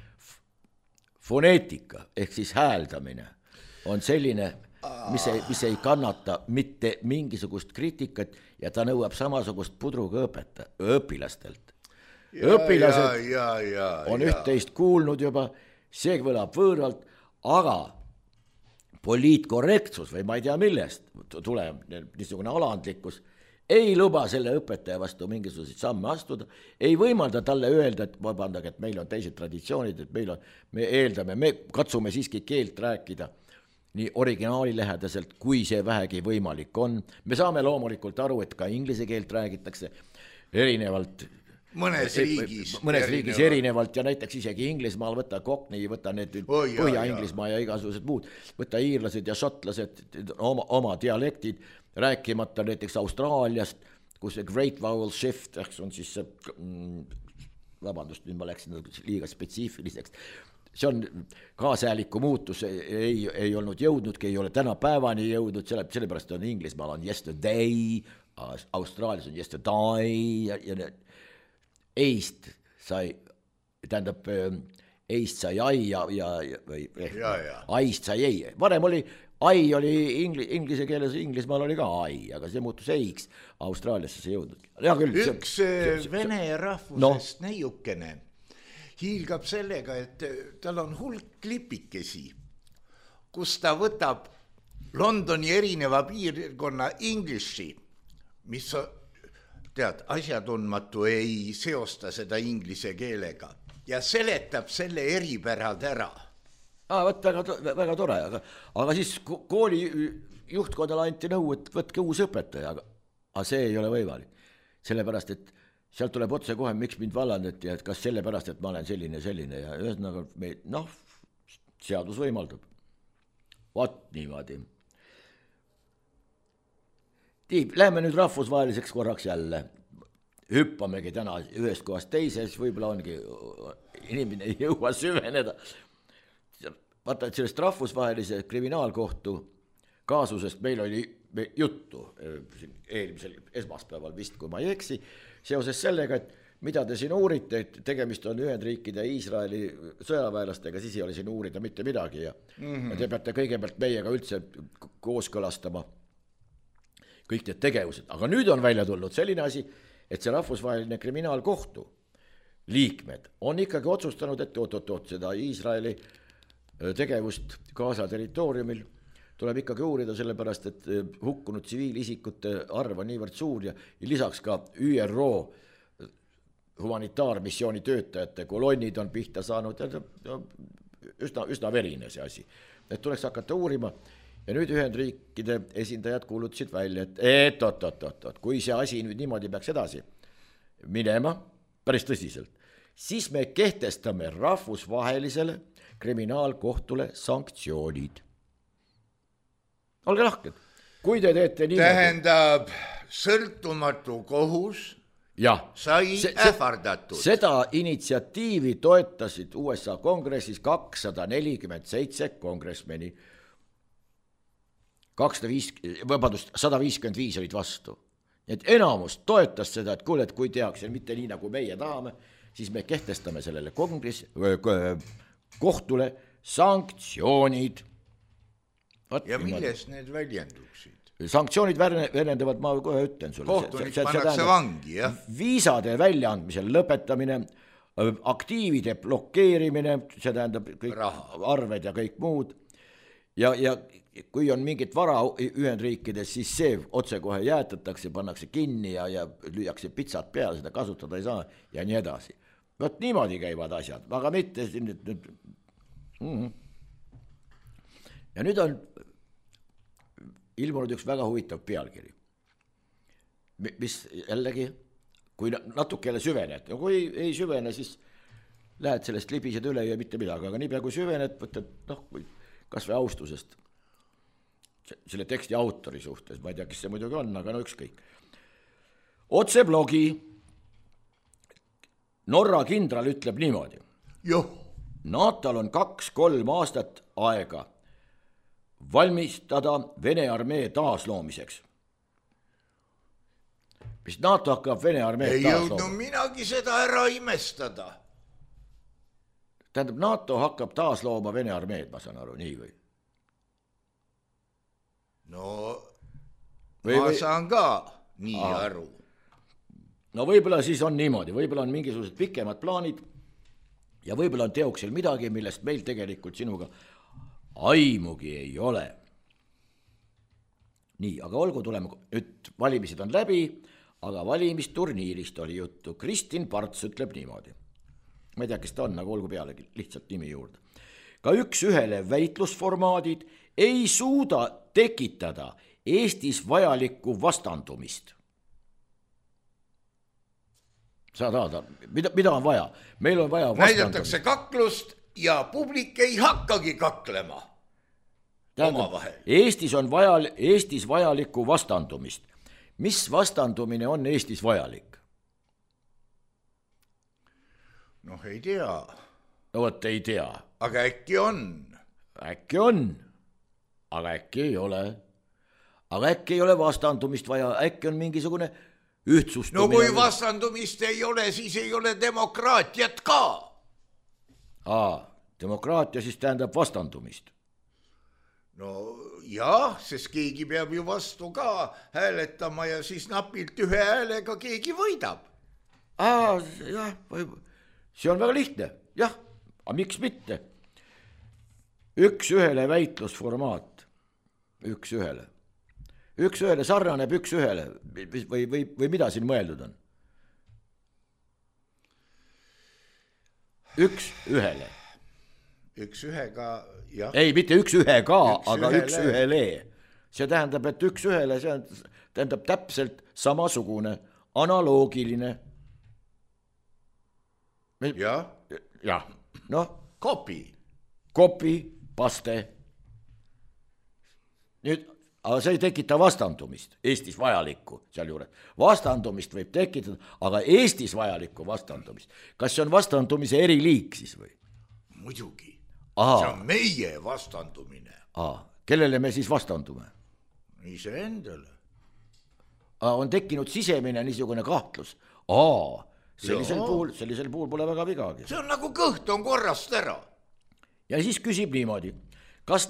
Speaker 4: foneetika ehk siis hääldamine on selline, mis ei kannata mitte mingisugust kriitikat ja ta nõuab samasugust pudruga õpilastelt. Õpilased on üht-teist kuulnud juba, see kõlab võõralt, aga poliitkorrektsus või ma ei tea millest tuleb niisugune alandlikkus ei luba selle õpetaja vastu mingisuguseid samme astuda, ei võimalda talle öelda, et vabandage, et meil on teised traditsioonid, et me eeldame, me katsume siiski keelt rääkida nii originaalilähedaselt, kui see vähegi võimalik on. Me saame loomulikult aru, et ka inglise keelt räägitakse erinevalt.
Speaker 3: Mõnes riigis
Speaker 4: erinevalt ja näiteks isegi Inglismaal võtta Cockney, võtta need Põhja-Inglismaa ja igasugused muud, võtta iirlased ja šotlased, oma dialektid, rääkimata näiteks Austraaliast, kus see Great Vowel Shift, on siis see, vabandust, nüüd ma läksin liiga spetsiifiliseks, see on kaasääliku muutus, ei olnud jõudnudki, ei ole tänapäevani jõudnud, sellepärast on Inglismaal on yesterday, Austraalias on yesterday ja eist sai, tähendab, eist sai ai ja aist sai ei. Varem oli ai oli inglise keeles, Inglismaal oli ka ai, aga see muutus eiks, Austraaliasse see jõudnud.
Speaker 3: Üks vene rahvusest neiukene hiilgab sellega, et tal on hulk klipikesi, kus ta võtab Londoni erineva piirkonna inglishi, mis tead, asjatundmatu ei seosta seda inglise keelega ja seletab selle eripärad ära.
Speaker 4: Võt, väga tore, aga siis kooli juhtkonnale anti nõu, et võtke uus õpetaja, aga see ei ole võimalik. Sellepärast, et sealt tuleb otse kohe, miks mind vallandati, et kas sellepärast, et ma olen selline ja ühesõnaga, seadus võimaldab. Vaat niimoodi. Tiib, läheme nüüd rahvusvaheliseks korraks jälle. Hüppamegi täna ühest kohast teises, võib-olla ongi, inimene ei jõua süveneda. Vaata, et sellest rahvusvahelise kriminaalkohtu kaasusest meil oli juttu eelmisel esmaspäeval vist, kui ma ei eksi, seoses sellega, et mida te siin uurite, et tegemist on Ühendriikide ja Iisraeli sõjaväelastega, siis ei ole siin uurida mitte midagi ja te peate kõigepealt meiega üldse kooskõlastama kõik need tegevused, aga nüüd on välja tulnud selline asi, et see rahvusvaheline kriminaalkohtu liikmed on ikkagi otsustanud, et oot, seda Iisraeli tegevust Gaza territooriumil tuleb ikkagi uurida, sellepärast, et hukkunud tsiviilisikute arv on niivõrd suur ja lisaks ka ÜRO humanitaarmissiooni töötajate kolonnid on pihta saanud ja üsna verine see asi. Et tuleks hakata uurima ja nüüd Ühendriikide esindajad kuulutasid välja, et kui see asi nüüd niimoodi peaks edasi minema, päris tõsiselt, siis me kehtestame rahvusvahelisele kriminaalkohtule sanktsioonid. Olge lahked, kui te teete niimoodi.
Speaker 3: Tähendab, sõltumatu kohus sai ähvardatud.
Speaker 4: Seda initsiatiivi toetasid USA kongressis 247 kongressmeni. 155 olid vastu. Et enamus toetas seda, et kuule, et kui tehakse mitte nii, nagu meie tahame, siis me kehtestame sellele kohtule sanktsioonid.
Speaker 3: Ja milles need väljenduksid?
Speaker 4: Sanktsioonid väljendavad, ma kohe ütlen sulle.
Speaker 3: Kohtunik pannakse vangi, jah?
Speaker 4: Viisade väljaandmisel lõpetamine, aktiivide blokeerimine, see tähendab kõik arved ja kõik muud. Ja kui on mingit vara Ühendriikides, siis see otsekohe jäätatakse, pannakse kinni ja lüüakse pitsat peale, seda kasutada ei saa ja nii edasi. Võt niimoodi käivad asjad, aga mitte nüüd. Ja nüüd on ilmunud üks väga huvitav pealkiri, mis jällegi, kui natuke jälle süvened, ja kui ei süvene, siis lähed sellest libised üle ja mitte midagi, aga niipea kui süvened, võtad kas või austusest selle teksti autori suhtes, ma ei tea, kes see muidugi on, aga ükskõik. Otse blogi Norra kindral ütleb niimoodi. NATOl on 2-3 aastat aega valmistada Vene armee taasloomiseks. Mis NATO hakkab Vene armee taaslooma?
Speaker 3: Ei jõudnud minagi seda ära imestada.
Speaker 4: Tähendab, NATO hakkab taaslooma Vene armeed, ma saan aru, nii või?
Speaker 3: No, ma saan ka nii aru.
Speaker 4: No võib-olla siis on niimoodi, võib-olla on mingisugused pikemad plaanid ja võib-olla on teoksil midagi, millest meil tegelikult sinuga aimugi ei ole. Nii, aga olgu tuleme, nüüd valimised on läbi, aga valimisturniirist oli juttu. Kristin Parts ütleb niimoodi. Ma ei tea, kes ta on, aga olgu pealegi lihtsalt nimi juurde. Ka üks-ühele väitlusformaadid ei suuda tekitada Eestis vajalikku vastandumist. Sa tahad, mida on vaja? Meil on vaja vastandumist.
Speaker 3: Näidatakse kaklust ja publik ei hakkagi kaklema omavahel.
Speaker 4: Eestis on Eestis vajalikku vastandumist. Mis vastandumine on Eestis vajalik?
Speaker 3: Noh, ei tea.
Speaker 4: No vot, ei tea.
Speaker 3: Aga äkki on.
Speaker 4: Äkki on, aga äkki ei ole. Aga äkki ei ole vastandumist vaja, äkki on mingisugune ühtsustumine.
Speaker 3: No kui vastandumist ei ole, siis ei ole demokraatiat ka.
Speaker 4: Demokraatia siis tähendab vastandumist.
Speaker 3: no jah, sest keegi peab ju vastu ka hääletama ja siis napilt ühe häälega keegi võidab.
Speaker 4: Jah, see on väga lihtne, jah, aga miks mitte? Üks ühele väitlusformaat, üks ühele sarnaneb üks ühele või mida siin mõeldud on? Üks ühele.
Speaker 3: Üks ühega, jah.
Speaker 4: Ei, mitte üks ühega, aga üks ühele. See tähendab, et üks ühele, see tähendab täpselt samasugune, analoogiline.
Speaker 3: Jah,
Speaker 4: noh. Kopi, paste. Nüüd, aga see ei tekita vastandumist, Eestis vajalikku sealjuures. Vastandumist võib tekitada, aga Eestis vajalikku vastandumist. Kas see on vastandumise eriliik siis või?
Speaker 3: Muidugi. See on meie vastandumine.
Speaker 4: Kellele me siis vastandume?
Speaker 3: Iseendale.
Speaker 4: On tekkinud sisemine niisugune kahtlus. Sellisel puhul pole väga vigagi.
Speaker 3: See on nagu kõht on korrast ära.
Speaker 4: Ja siis küsib niimoodi, kas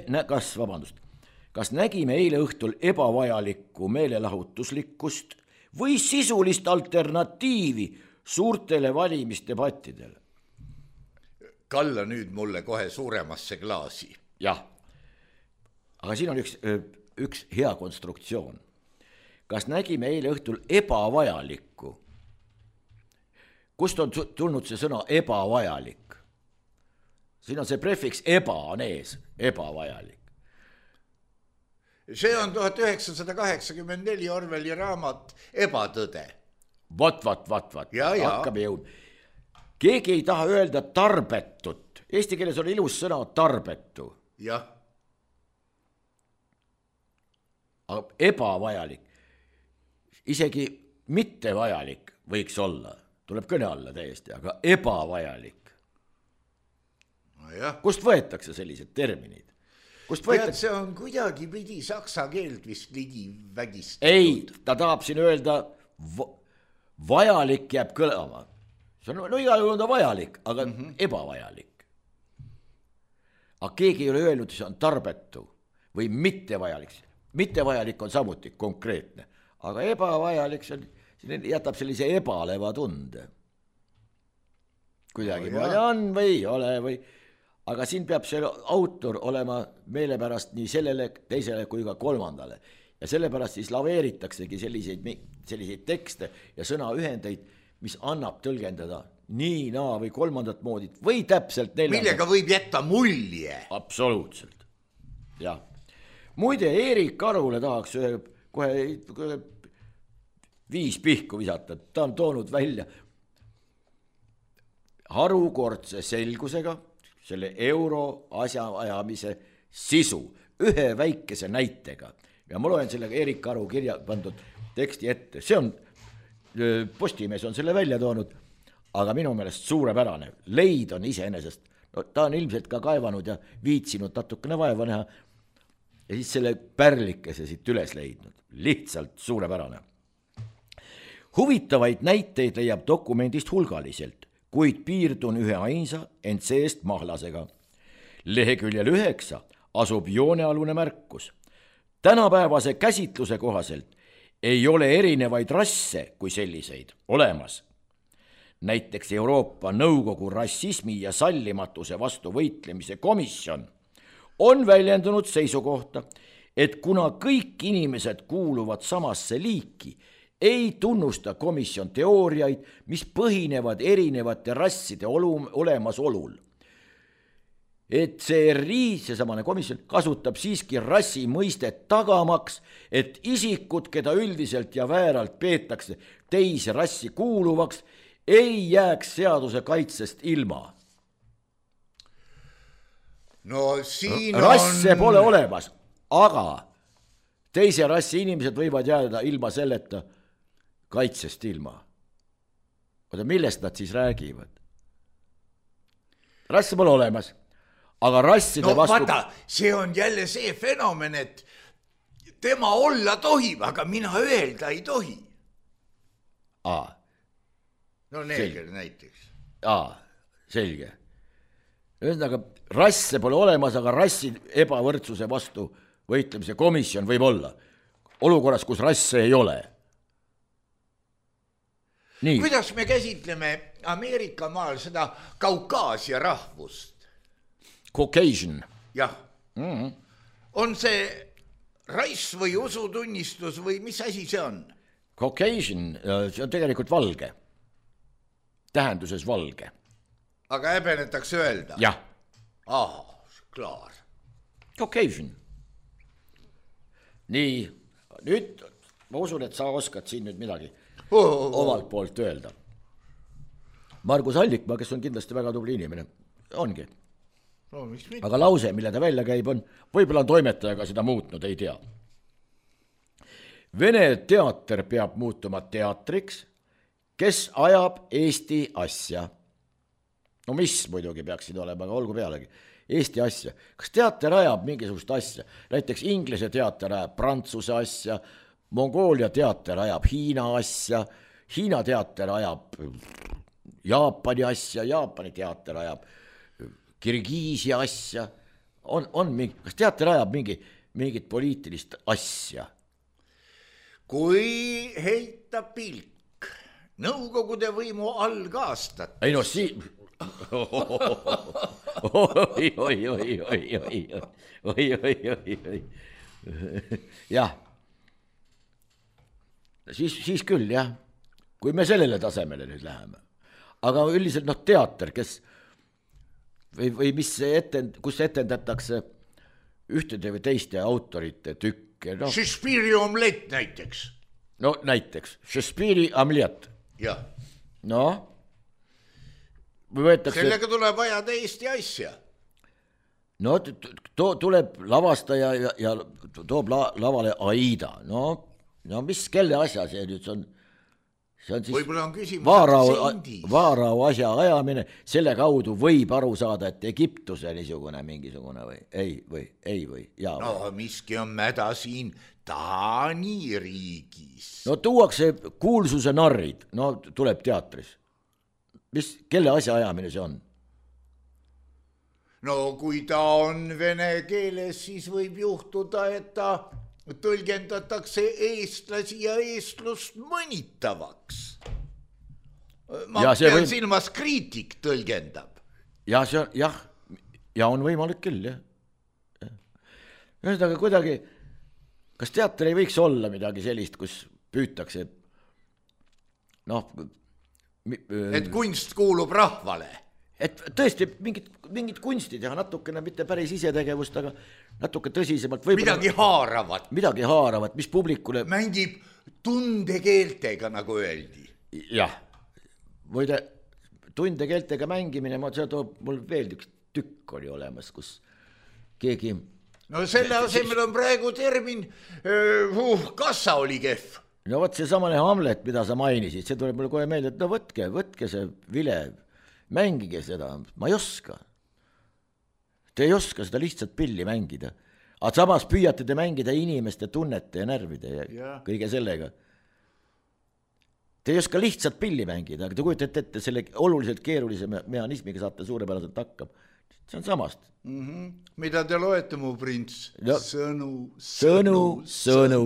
Speaker 4: nägime eile õhtul ebavajalikku meelelahutuslikkust või sisulist alternatiivi suurtele valimisdebattidele?
Speaker 3: Kalla nüüd mulle kohe suuremasse klaasi.
Speaker 4: Jah, aga siin on üks hea konstruktsioon. Kas nägime eile õhtul ebavajalikku? Kust on tulnud see sõna ebavajalik? Siin on see prefiks eba on ees, ebavajalik.
Speaker 3: See on 1984 Orwelli raamat Ebatõde.
Speaker 4: Vat, hakkame jõudma. Keegi ei taha öelda tarbetut. Eesti keeles on ilus sõna tarbetu.
Speaker 3: Jah.
Speaker 4: Aga ebavajalik. Isegi mitte vajalik võiks olla. Tuleb kõne alla täiesti, aga ebavajalik. Kust võetakse sellised terminid?
Speaker 3: See on kuidagi pidi saksa keelt vist ligi vägistatud.
Speaker 4: Ei, ta tahab siin öelda vajalik jääb kõlama. See on igal juhul vajalik, aga ebavajalik. Aga keegi ei ole öelnud, see on tarbetu või mittevajalik. Mittevajalik on samuti konkreetne, aga ebavajalik see jätab sellise ebaleva tunde. Kuidagi on või ei ole või... Aga siin peab see autor olema meelepärast nii sellele, teisele kui ka kolmandale. Ja sellepärast siis laveeritaksegi selliseid tekste ja sõnaühendeid, mis annab tõlgendada nii, naa või kolmandat moodit või täpselt neljandat.
Speaker 3: Millega võib jätta mulje.
Speaker 4: Absoluutselt, jah. Muide, Erik Arule tahaks kohe 5 pihku visata. Ta on toonud välja harukordse selgusega selle euro asjaajamise sisu ühe väikese näitega. Ja ma loen sellega Erik Aru kirja pandud teksti ette. See on, Postimees on selle välja toonud, aga minu meelest suurepärane. Leid on iseenesest, ta on ilmselt ka kaevanud ja viitsinud natukene vaeva näha ja siis selle pärlikese siit üles leidnud. Lihtsalt suurepärane. Huvitavaid näiteid leiab dokumendist hulgaliselt, kuid piirdun ühe ainsa ent seest mahlasega. Leheküljel 9 asub joonealune märkus. Tänapäevase käsitluse kohaselt ei ole erinevaid rasse kui selliseid olemas. Näiteks Euroopa Nõukogu rassismi ja sallimatuse vastu võitlemise komisjon on väljendunud seisukohta, et kuna kõik inimesed kuuluvad samasse liiki, ei tunnusta komisjon teooriaid, mis põhinevad erinevate rasside olemasolul. Et CRI, seesamane komisjon, kasutab siiski rassi mõistet tagamaks, et isikud, keda üldiselt ja vääralt peetakse teise rassi kuuluvaks, ei jääks seaduse kaitsest ilma.
Speaker 3: No siin
Speaker 4: rasse pole olemas, aga teise rassi inimesed võivad jääda ilma selleta kaitsest ilma. Oota, millest nad siis räägivad? Rasse pole olemas, aga rasside vastu...
Speaker 3: Vaata, see on jälle see fenomen, et tema olla tohib, aga mina öelda ei tohi. No neeger näiteks.
Speaker 4: Selge. Ühesõnaga, rasse pole olemas, aga rassi ebavõrdsuse vastu võitlemise komisjon võib olla olukorras, kus rasse ei ole. Nii.
Speaker 3: Kuidas me käsitleme Ameerika maal seda Kaukaasia rahvust?
Speaker 4: Caucasian.
Speaker 3: Jah. On see rass või usutunnistus või mis asi see on?
Speaker 4: Caucasian, see on tegelikult valge. Tähenduses valge.
Speaker 3: Aga häbenetakse öelda?
Speaker 4: Jah.
Speaker 3: Klaar.
Speaker 4: Caucasian. Nii, nüüd ma usun, et sa oskad siin nüüd midagi omalt poolt öelda. Margus Allikmaa, kes on kindlasti väga tubli inimene, ongi.
Speaker 3: No,
Speaker 4: aga lause, mille ta välja käib, on, võib-olla on toimetajaga seda muutnud, ei tea. Vene teater peab muutuma teatriks, kes ajab Eesti asja. No mis muidugi peaks siin olema, aga olgu pealegi. Eesti asja. Kas teater ajab mingisugust asja? Näiteks Inglise teater ajab Prantsuse asja, Mongoolia teater ajab Hiina asja, Hiina teater ajab Jaapani asja, Jaapani teater ajab Kirgiisia asja. Kas teater ajab mingit poliitilist asja?
Speaker 3: Kui heita pilk Nõukogude võimu algaastat.
Speaker 4: Ei no siin... Oi. Jah. Siis küll, jah. Kui me sellele tasemele nüüd läheme. Aga üldiselt teater, kes või mis kus etendatakse ühtede või teiste autorite tükke.
Speaker 3: Shakespeare'i omlett näiteks.
Speaker 4: No näiteks. Shakespeare'i omlett.
Speaker 3: Jah.
Speaker 4: No.
Speaker 3: Sellega tuleb ajada Eesti asja.
Speaker 4: No tuleb lavastaja ja toob lavale Aida. No mis kelle asja see nüüd on? See on siis Vaarau asja ajamine, selle kaudu võib aru saada, et Egiptuse niisugune mingisugune või ei või.
Speaker 3: No miski on mäda siin Taani riigis.
Speaker 4: No tuuakse kuulsuse narrid, no tuleb teatris. Kelle asja ajamine see on?
Speaker 3: No kui ta on vene keeles, siis võib juhtuda, et ta tõlgendatakse eestlasi ja eestlust mõnitavaks. Ma pean silmas kriitik tõlgendab.
Speaker 4: Ja on võimalik küll, jah. Ühesõnaga kuidagi, kas teater ei võiks olla midagi sellist, kus püütakse,
Speaker 3: et kunst kuulub rahvale.
Speaker 4: Et tõesti mingit kunsti teha, natukene mitte päris isetegevust, aga natuke tõsisemalt.
Speaker 3: Midagi haaravat,
Speaker 4: mis publikule...
Speaker 3: Mängib tundekeeltega, nagu öeldi.
Speaker 4: Jah, muide, tundekeeltega mängimine, see toob mul veel üks tükk oli olemas, kus keegi...
Speaker 3: No selle asemel on praegu termin, kassa oli kehv.
Speaker 4: No võt see samane Hamlet, mida sa mainisid, see tuleb mulle kohe meelde, et no võtke see vile, mängige seda, ma ei oska. Te ei oska seda lihtsalt pilli mängida. Aga samas püüate te mängida inimeste tunnete ja närvide ja kõige sellega. Te ei oska lihtsalt pilli mängida, aga te kujutate ette selle oluliselt keerulise mehhanismiga saate suurepäraselt hakkab. See on samast.
Speaker 3: Mida te loete, mu prints?
Speaker 4: Sõnu.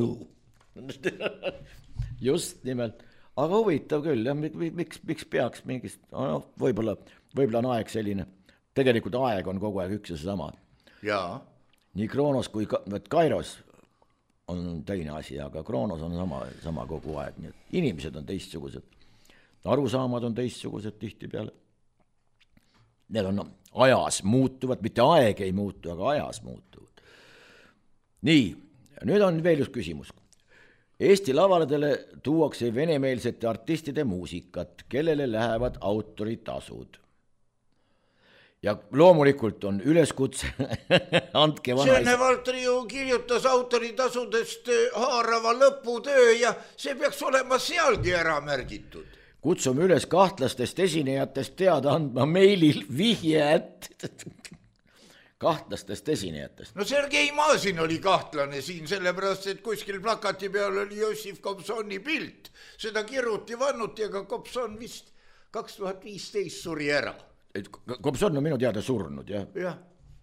Speaker 4: Just nimelt. Aga huvitav küll, miks peaks mingist, võib-olla on aeg selline, tegelikult aeg on kogu aeg üks ja sama.
Speaker 3: Jaa.
Speaker 4: Nii Kroonos kui Kairos on teine asi, aga Kroonos on sama kogu aeg, nii et inimesed on teistsugused, arusaamad on teistsugused tihtipeale. Need on ajas muutuvad, mitte aeg ei muutu, aga ajas muutuvad. Nii, nüüd on veel üks küsimus. Eesti lavaladele tuuakse venemeelsete artistide muusikat, kellele lähevad autoritasud. Ja loomulikult on üleskutse andke vana...
Speaker 3: Sõne Valtri ju kirjutas autoritasudest haarava lõputöö ja see peaks olema sealgi ära märgitud.
Speaker 4: Kutsume üles kahtlastest esinejatest teada andma meilil vihjed kahtlastest esinejatest.
Speaker 3: No Sergei Masin oli kahtlane siin, sellepärast, et kuskil plakati peal oli Jossif Kobzoni pilt. Seda kiruti, vannuti, aga Kobzon vist 2015 suri ära.
Speaker 4: Kobzon on minu teada surnud, jah.
Speaker 3: jah.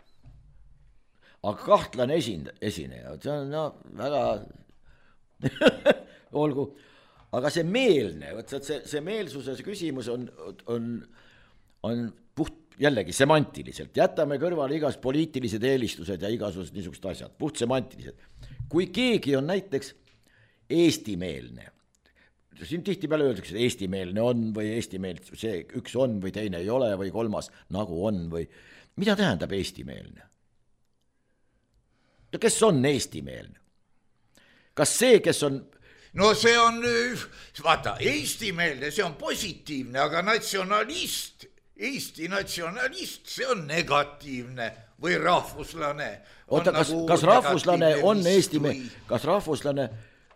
Speaker 4: Aga kahtlane esineja, see on väga olgu, aga see meelne, see meelsuse küsimus on puht jällegi semantiliselt, jätame kõrvale igas poliitilised eelistused ja igasugused niisugused asjad, puht semantiliselt. Kui keegi on näiteks eestimeelne, siin tihtipeale öeldakse, et eestimeelne on või eestimeelne, see üks on või teine ei ole või kolmas nagu on või mida tähendab eestimeelne? Kes on eestimeelne? Kas see, kes on...
Speaker 3: No see on, vaata, eestimeelne, see on positiivne, aga natsionalist, Eesti natsionalist, see on negatiivne või rahvuslane.
Speaker 4: Oota, kas rahvuslane on eestimeelne? Kas rahvuslane...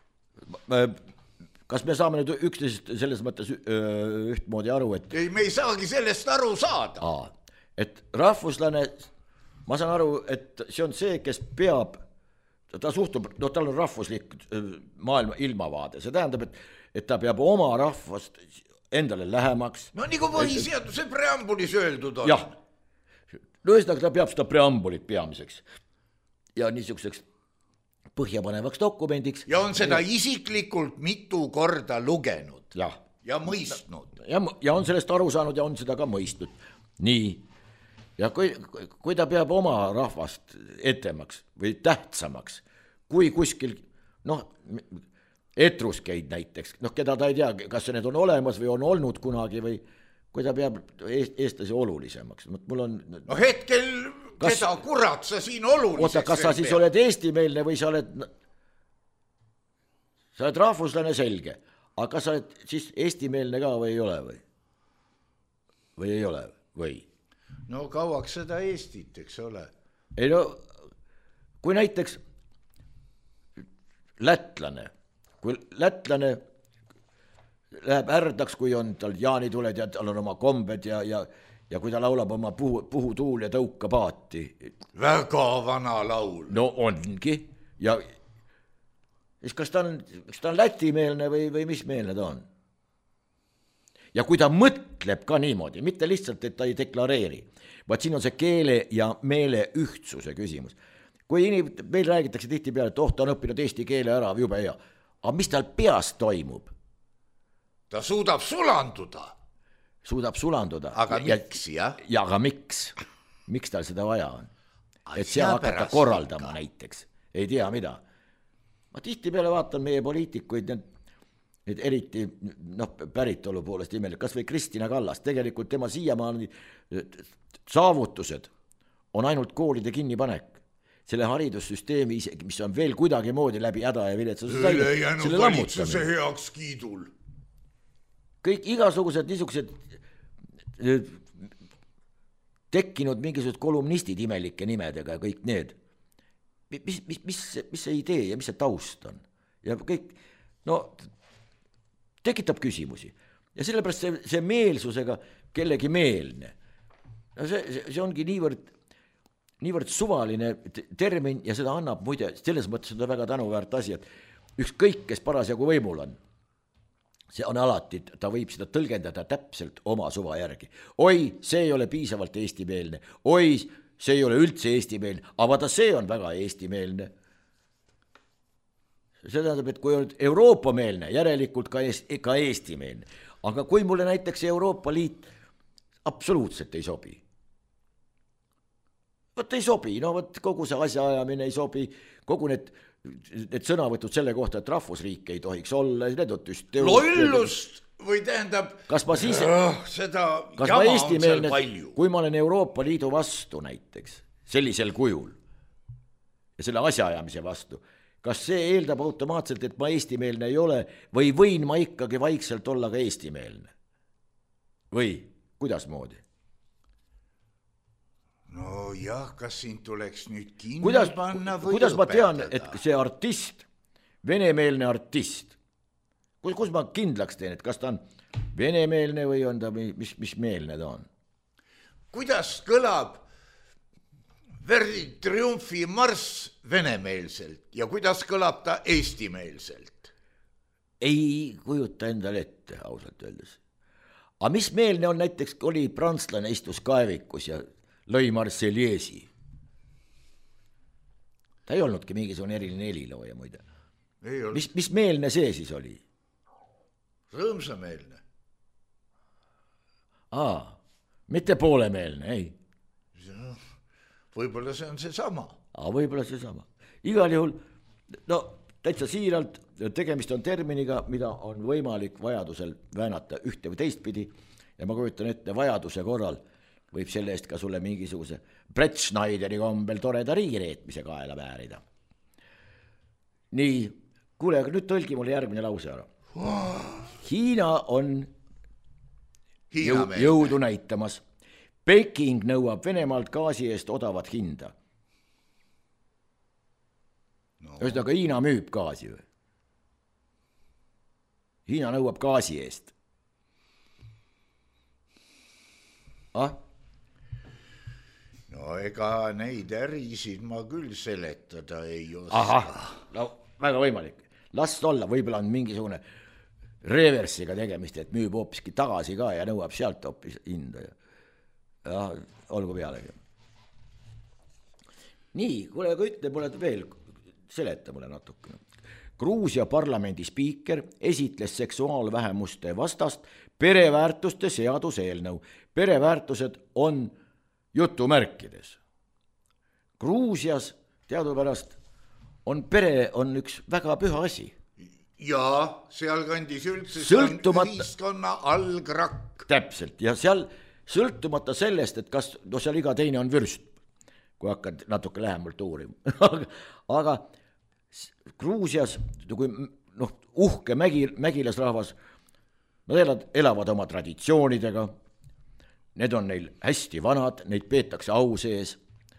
Speaker 4: Kas me saame nüüd üksteisest selles mõttes ühtmoodi aru, et...
Speaker 3: Ei, me ei saagi sellest aru saada.
Speaker 4: Et rahvuslane... Ma saan aru, et see on see, kes peab, ta suhtub, tal on rahvuslik maailma ilmavaade, see tähendab, et ta peab oma rahvast endale lähemaks.
Speaker 3: No nii kui põhiseaduse preambulis öeldud on.
Speaker 4: Jah, no ühesõnaga ta peab seda preambulit peamiseks ja niisuguseks põhjapanevaks dokumendiks.
Speaker 3: Ja on seda isiklikult mitu korda lugenud ja mõistnud.
Speaker 4: Ja on sellest aru saanud ja on seda ka mõistnud. Nii. Ja kui ta peab oma rahvast etemaks või tähtsamaks, kui kuskil, etruskeid näiteks, keda ta ei tea, kas need on olemas või on olnud kunagi või kui ta peab eestlasi olulisemaks. Mul on...
Speaker 3: No hetkel, keda kurat sa siin oluliseks...
Speaker 4: Oota, kas sa siis oled eestimeelne või sa oled rahvuslane selge, aga kas sa oled siis eestimeelne ka või ei ole või? Või ei ole või?
Speaker 3: No kauaks seda Eestit, eks ole.
Speaker 4: Ei no, kui näiteks kui lätlane läheb ärdaks, kui on tal jaanituled ja tal on oma kombed ja kui ta laulab oma puhu tuul ja tõuka paati.
Speaker 3: Väga vana laul.
Speaker 4: No ongi. Ja kas ta on lätimeelne või mis meelne ta on? Ja kui ta mõtleb ka niimoodi, mitte lihtsalt, et ta ei deklareeri, vaid siin on see keele ja meele ühtsuse küsimus. Kui meil räägitakse tihti peale, et ta on õppinud eesti keele ära, jube hea, aga mis tal peas toimub?
Speaker 3: Ta suudab sulanduda.
Speaker 4: Aga
Speaker 3: miks, jah?
Speaker 4: Ja aga miks? Miks tal seda vaja on? Et see hakata korraldama näiteks. Ei tea mida. Ma tihti peale vaatan meie poliitikuid, et eriti päritolu poolest imelik, kas või Kristina Kallas, tegelikult tema siiamaani saavutused on ainult koolide kinnipanek. Selle haridussüsteemi, mis on veel kuidagi moodi läbi häda ja viletsuse
Speaker 3: selle valitsuse heaks kiidul.
Speaker 4: Kõik igasugused niisugused tekkinud mingisugused kolumnistid imelike nimedega ja kõik need. Mis see idee ja mis see taust on? Ja kõik, tekitab küsimusi. Ja sellepärast see meelsusega kellegi meelne. See ongi niivõrd suvaline termin ja seda annab muide, selles mõttes on väga tänuväärt asi, et ükskõik, kes parasjagu võimul on, see on alati, ta võib seda tõlgendada täpselt oma suva järgi. Oi, see ei ole piisavalt eestimeelne. Oi, see ei ole üldse eestimeelne. Aga vaata, see on väga eestimeelne. See tähendab, et kui on Euroopa-meelne, järelikult ka eestimeelne. Aga kui mulle näiteks Euroopa Liit absoluutselt ei sobi. Võt ei sobi, kogu see asjaajamine ei sobi, kogu need sõnavõtud selle kohta, et rahvusriik ei tohiks olla, need on just...
Speaker 3: Lollust või tähendab...
Speaker 4: Kas ma siis...
Speaker 3: Seda
Speaker 4: kas ma eestimeelne, kui ma olen Euroopa Liidu vastu näiteks, sellisel kujul ja selle asjaajamise vastu, kas see eeldab automaatselt, et ma eestimeelne ei ole või võin ma ikkagi vaikselt olla ka eestimeelne? Või kuidas moodi?
Speaker 3: No jah, kas siin tuleks nüüd kinni panna või
Speaker 4: kuidas ma tean, et see artist, venemeelne artist, kus ma kindlaks teen, et kas ta on venemeelne või on ta, mis meelne ta on?
Speaker 3: Kuidas kõlab Verdi Triumfi marss venemeelselt ja kuidas kõlab ta eestimeelselt?
Speaker 4: Ei kujuta endale ette, ausalt öeldes. aga mis meelne on näiteks, oli prantslane istus kaevikus ja lõi Marseliesi. Ta ei olnudki mingisugune eriline helilooja muide. Mis meelne see siis oli?
Speaker 3: Rõõmsameelne.
Speaker 4: Mitte poolemeelne, ei.
Speaker 3: Võib-olla see on see sama.
Speaker 4: Võib-olla see sama. Igal juhul, no täitsa siiralt, tegemist on terminiga, mida on võimalik vajadusel väänata ühte või teistpidi ja ma kujutan ette, vajaduse korral võib selle eest ka sulle mingisuguse Brett Schneideri kombel toreda riigireetmise kaela väärida. Nii, kuule, aga nüüd tõlgi mulle järgmine lause ära. Hiina on jõudu näitamas. Peking nõuab Venemaalt gaasi eest odavat hinda. Ühesõnaga, Hiina müüb gaasi või? Hiina nõuab gaasi eest.
Speaker 3: No ega neid ärisid ma küll seletada ei oska.
Speaker 4: No väga võimalik. Las olla, võib-olla on mingisugune reversiga tegemist, et müüb hoopiski tagasi ka ja nõuab sealt hoopis hinda. Ja olgu pealegi. Nii, kuule, aga ütle mulle veel, seleta mulle natukene. Gruusia parlamendi spiiker esitles seksuaalvähemuste vastast pereväärtuste seaduseelnõu. Pereväärtused on jutumärkides. Gruusias teadupärast on pere on üks väga püha asi.
Speaker 3: Jaa, seal kandis üldse ühiskonna algrakk.
Speaker 4: Täpselt, ja seal sõltumata sellest, et kas, no seal iga teine on vürst, kui hakkad natuke lähemalt uurima. Aga Gruusias, kui uhke mägilasrahvas, nad elavad oma traditsioonidega, need on neil hästi vanad, neid peetakse au sees.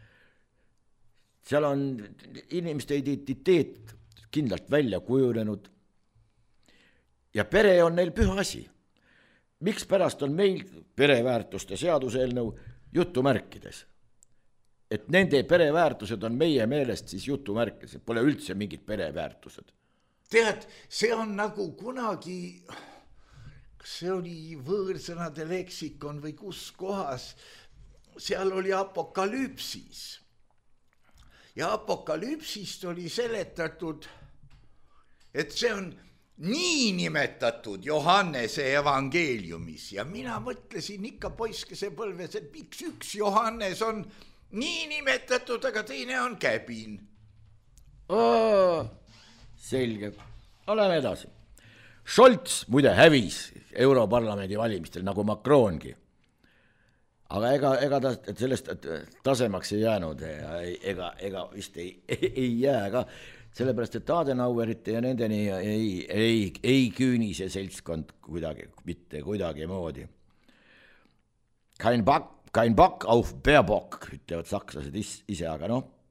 Speaker 4: Seal on inimeste identiteet kindlalt välja kujunenud ja pere on neil püha asi. Miks pärast on meil pereväärtuste seaduseelnõu jutumärkides? Et nende pereväärtused on meie meelest siis jutumärkides, pole üldse mingid pereväärtused.
Speaker 3: Tead, see on nagu kunagi, kas see oli võõrsõnade leksikon või kus kohas, seal oli apokalüpsis. Ja apokalüpsist oli seletatud, et see on niinimetatud Johannese evangeeliumis ja mina mõtlesin ikka poiskese põlves, et miks üks Johannes on niinimetatud, aga teine on käbin.
Speaker 4: Selge, oleme edasi. Scholz muide hävis Europarlamendi valimistel nagu Macrongi. Aga ega ta sellest tasemaks ei jäänud, ega vist ei jää ka, sellepärast, et Adenauerite ja nendeni ei küüni see seltskond mitte kuidagi moodi. Kein Bock auf Baerbock, ütlevad sakslased ise, aga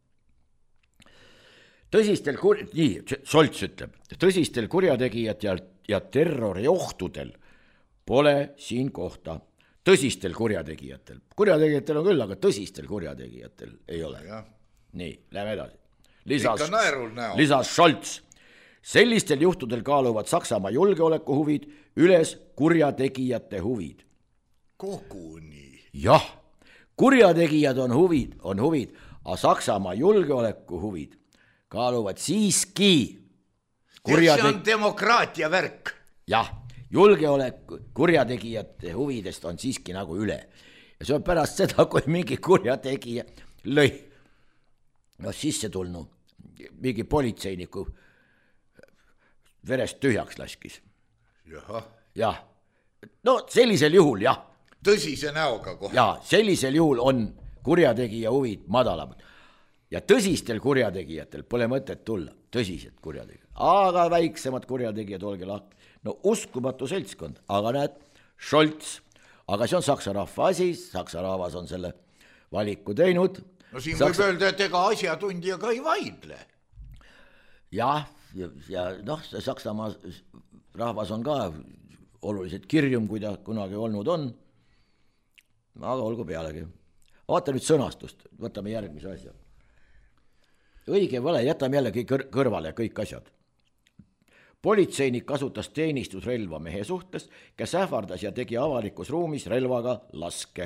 Speaker 4: Scholz ütleb, tõsistel kurjategijat ja terroriohtudel pole siin kohta. Tõsistel kurjategijatel. Kurjategijatel on küll, aga tõsistel kurjategijatel ei ole.
Speaker 3: Ja.
Speaker 4: Nii, lähme edasi.
Speaker 3: Lisas
Speaker 4: Scholz. Sellistel juhtudel kaaluvad Saksamaa julgeolekuhuvid üles kurjategijate huvid.
Speaker 3: Koguni.
Speaker 4: Jah, kurjategijad on huvid, aga Saksamaa julgeolekuhuvid kaaluvad siiski.
Speaker 3: See on demokraatia värk.
Speaker 4: Jah. Julgeolek kurjategijate huvidest on siiski nagu üle. Ja see on pärast seda, kui mingi kurjategija lõi sisse tulnu, mingi politseiniku verest tühjaks laskis. Jah. No sellisel juhul, jah.
Speaker 3: Tõsise näoga kohe.
Speaker 4: Ja sellisel juhul on kurjategija huvid madalamad. Ja tõsistel kurjategijatel pole mõtet tulla. Tõsised kurjategijad. Aga väiksemad kurjategijad, olge lahti. No uskumatu seltskond, aga näed, Scholz, aga see on saksa rahva asi, saksa rahvas on selle valiku teinud.
Speaker 3: No siin võib öelda, et ega asjatundjaga ei vaidle.
Speaker 4: Jah, ja see Saksamaa rahvas on ka oluliselt kirjum, kui ta kunagi olnud on. Aga olgu pealegi. Vaata nüüd sõnastust, võtame järgmise asja. Õige vale, jätame jällegi kõrvale kõik asjad. politseinik kasutas teenistusrelva mehe suhtes, kes ähvardas ja tegi avalikus ruumis relvaga laske.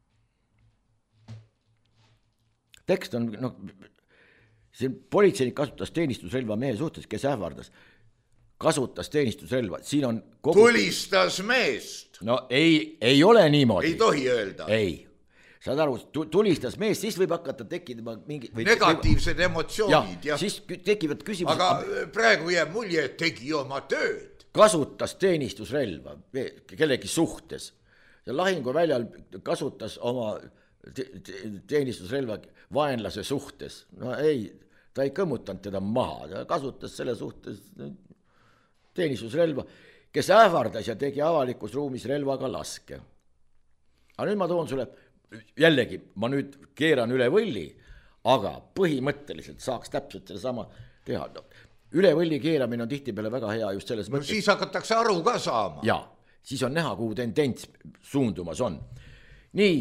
Speaker 4: Tekst on, see politseinik kasutas teenistusrelva mehe suhtes, kes ähvardas, kasutas teenistusrelva, siin on
Speaker 3: tulistas meest.
Speaker 4: No ei ole niimoodi.
Speaker 3: Ei tohi öelda.
Speaker 4: Ei, saad aru, tulistas meest, siis võib hakata tekkida mingi...
Speaker 3: negatiivsed emotsioonid.
Speaker 4: Ja siis tekivad küsimused.
Speaker 3: Aga praegu jääb mulje, et tegi oma tööd.
Speaker 4: Kasutas teenistusrelva kellegi suhtes. Ja lahinguväljal kasutas oma teenistusrelva vaenlase suhtes. No ei, ta ei kõmmutanud teda maha, ta kasutas selle suhtes teenistusrelva, kes ähvardas ja tegi avalikus ruumis relvaga laske. Aga nüüd ma toon sulle, jällegi, ma nüüd keeran üle võlli, aga põhimõtteliselt saaks täpselt selle sama teha. Üle võlli keeramine on tihtipeale väga hea just selles mõttes.
Speaker 3: Siis hakatakse aru ka saama.
Speaker 4: Ja, siis on näha, kuhu tendents suundumas on. Nii,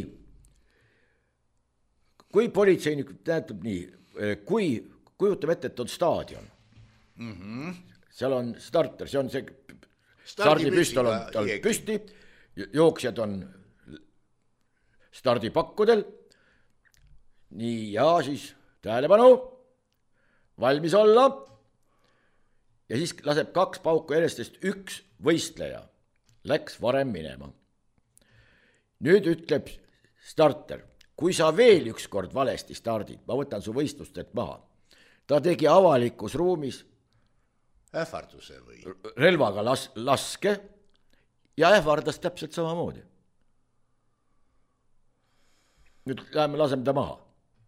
Speaker 4: kui politseinik tähendab nii, kui kujutame ette, et on staadion, seal on starter, see on see stardipüstol on tal püsti, jooksjad on stardipakkudel, nii ja siis tähelepanu, valmis olla ja siis laseb 2 pauku järjestest, 1 võistleja läks varem minema. Nüüd ütleb starter, kui sa veel üks kord valesti stardid, ma võtan su võistlustelt maha. Ta tegi avalikus ruumis
Speaker 3: ähvarduse või?
Speaker 4: Relvaga laske ja ähvardas täpselt samamoodi. Nüüd laseme ta maha.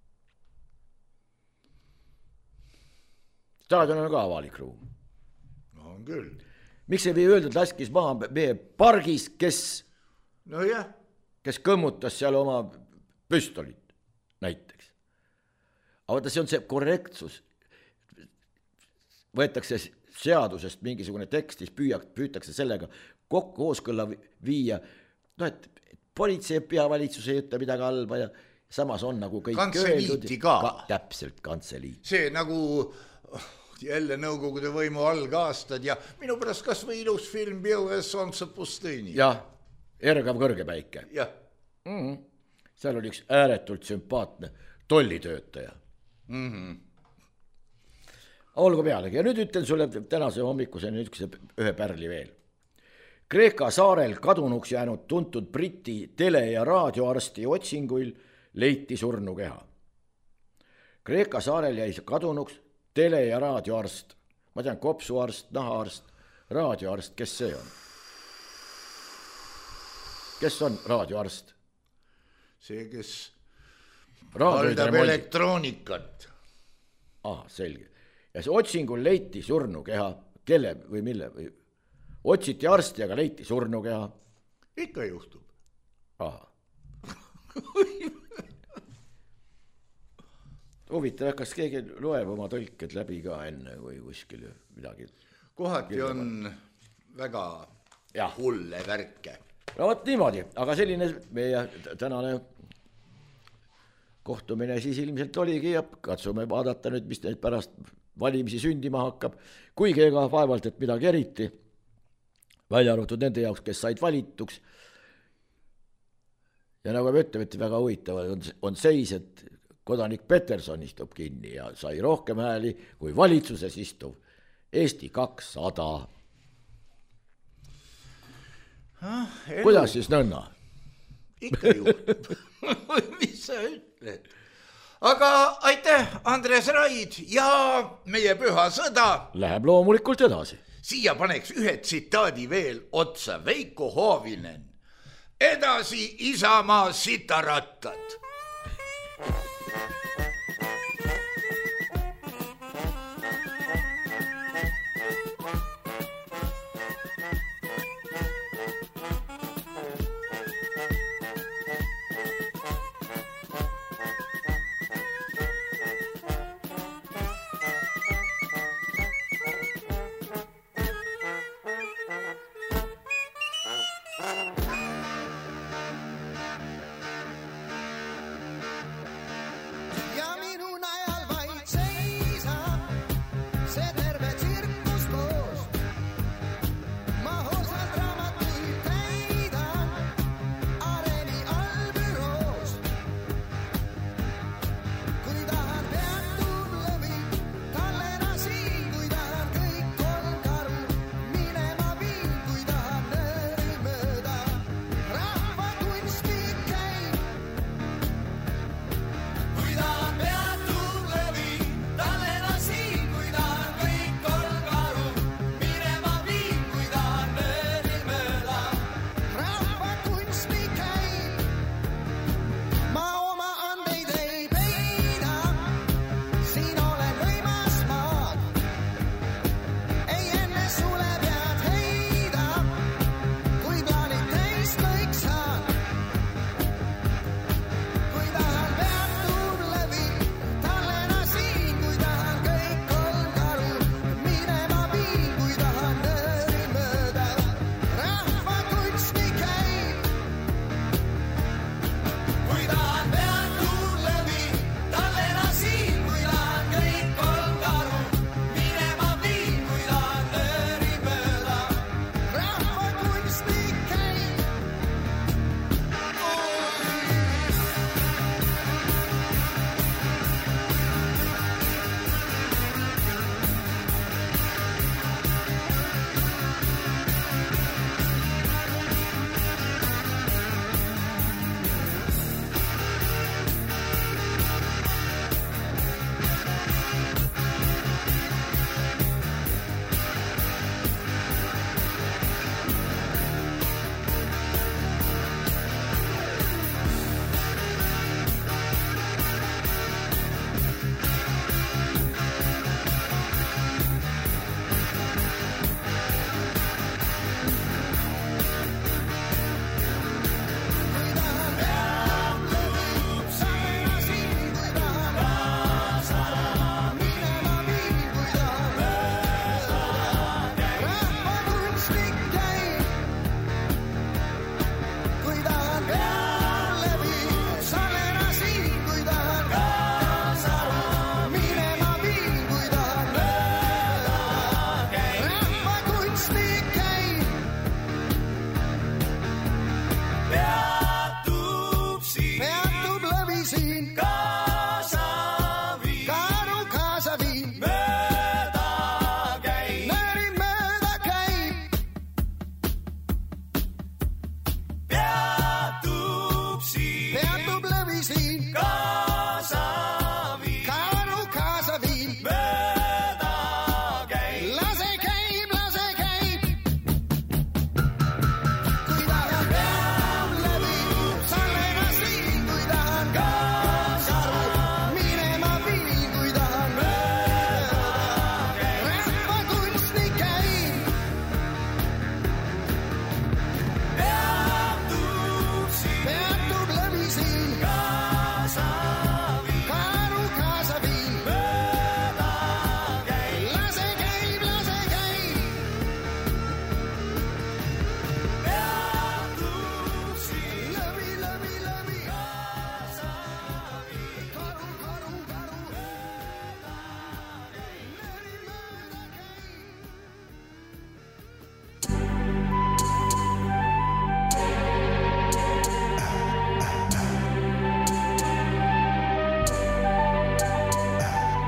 Speaker 4: Staadion on ka avalik ruum.
Speaker 3: No on küll.
Speaker 4: Miks ei või öelda, et laskis maha meie pargis, kes kõmmutas seal oma püstolit näiteks. Aga vaata, see on see korrektsus. Võetakse seadusest mingisugune tekst, siis püütakse sellega kokku kooskõlla viia, et politsei peavalitsus ei ütle midagi halba ja samas on nagu kõik
Speaker 3: kantseliiti ka.
Speaker 4: Täpselt, kantseliit.
Speaker 3: See nagu jälle nõukogude võimu algaastad ja minu pärast kas või ilus film Bielves on see pustõini.
Speaker 4: Jah, ergav kõrgepäike.
Speaker 3: Jah.
Speaker 4: Seal oli üks ääretult sümpaatne tollitöötaja. Olgu pealegi. Ja nüüd ütlen sulle tänase hommikuseni ühe pärli veel. Kreeka saarel kadunuks jäänud tuntud Briti tele- ja raadioarsti otsinguil leiti surnukeha. Kreeka saarel jäi kadunuks tele- ja raadioarst. Ma tean, kopsuarst, nahaarst, raadioarst, kes see on? Kes on raadioarst?
Speaker 3: See, kes
Speaker 4: haldab
Speaker 3: elektroonikat.
Speaker 4: Selge. Ja see otsingul leiti surnukeha, kelle või mille või otsiti arsti, aga leiti surnukeha.
Speaker 3: Ikka juhtub.
Speaker 4: Huvitav, kas keegi loeb oma tõlked läbi ka enne või kuskil midagi?
Speaker 3: Kohati on väga hulle värke.
Speaker 4: No võt niimoodi, aga selline meie tänane kohtumine siis ilmselt oligi ja katsume vaadata nüüd, mis neid pärast valimisi sündima hakkab, kuigi ega vaevalt, et midagi eriti, välja arvatud nende jaoks, kes said valituks. Ja nagu me ütleme, väga huvitav on seis, et kodanik Peterson istub kinni ja sai rohkem hääli kui valitsuses istuv Eesti 200. Kuidas siis nõnna?
Speaker 3: Ikka juhtub. Mis sa ütled? Aga aitäh, Andres Raid ja meie püha sõda.
Speaker 4: Läheb loomulikult edasi.
Speaker 3: Siia paneks ühe tsitaadi veel otsa. Veiko Hoovinen. Edasi Isamaa sitarattad.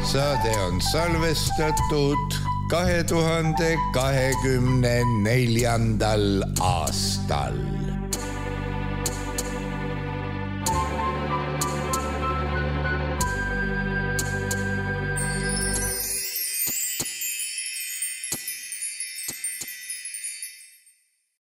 Speaker 3: saade on salvestatud 2024. aastal.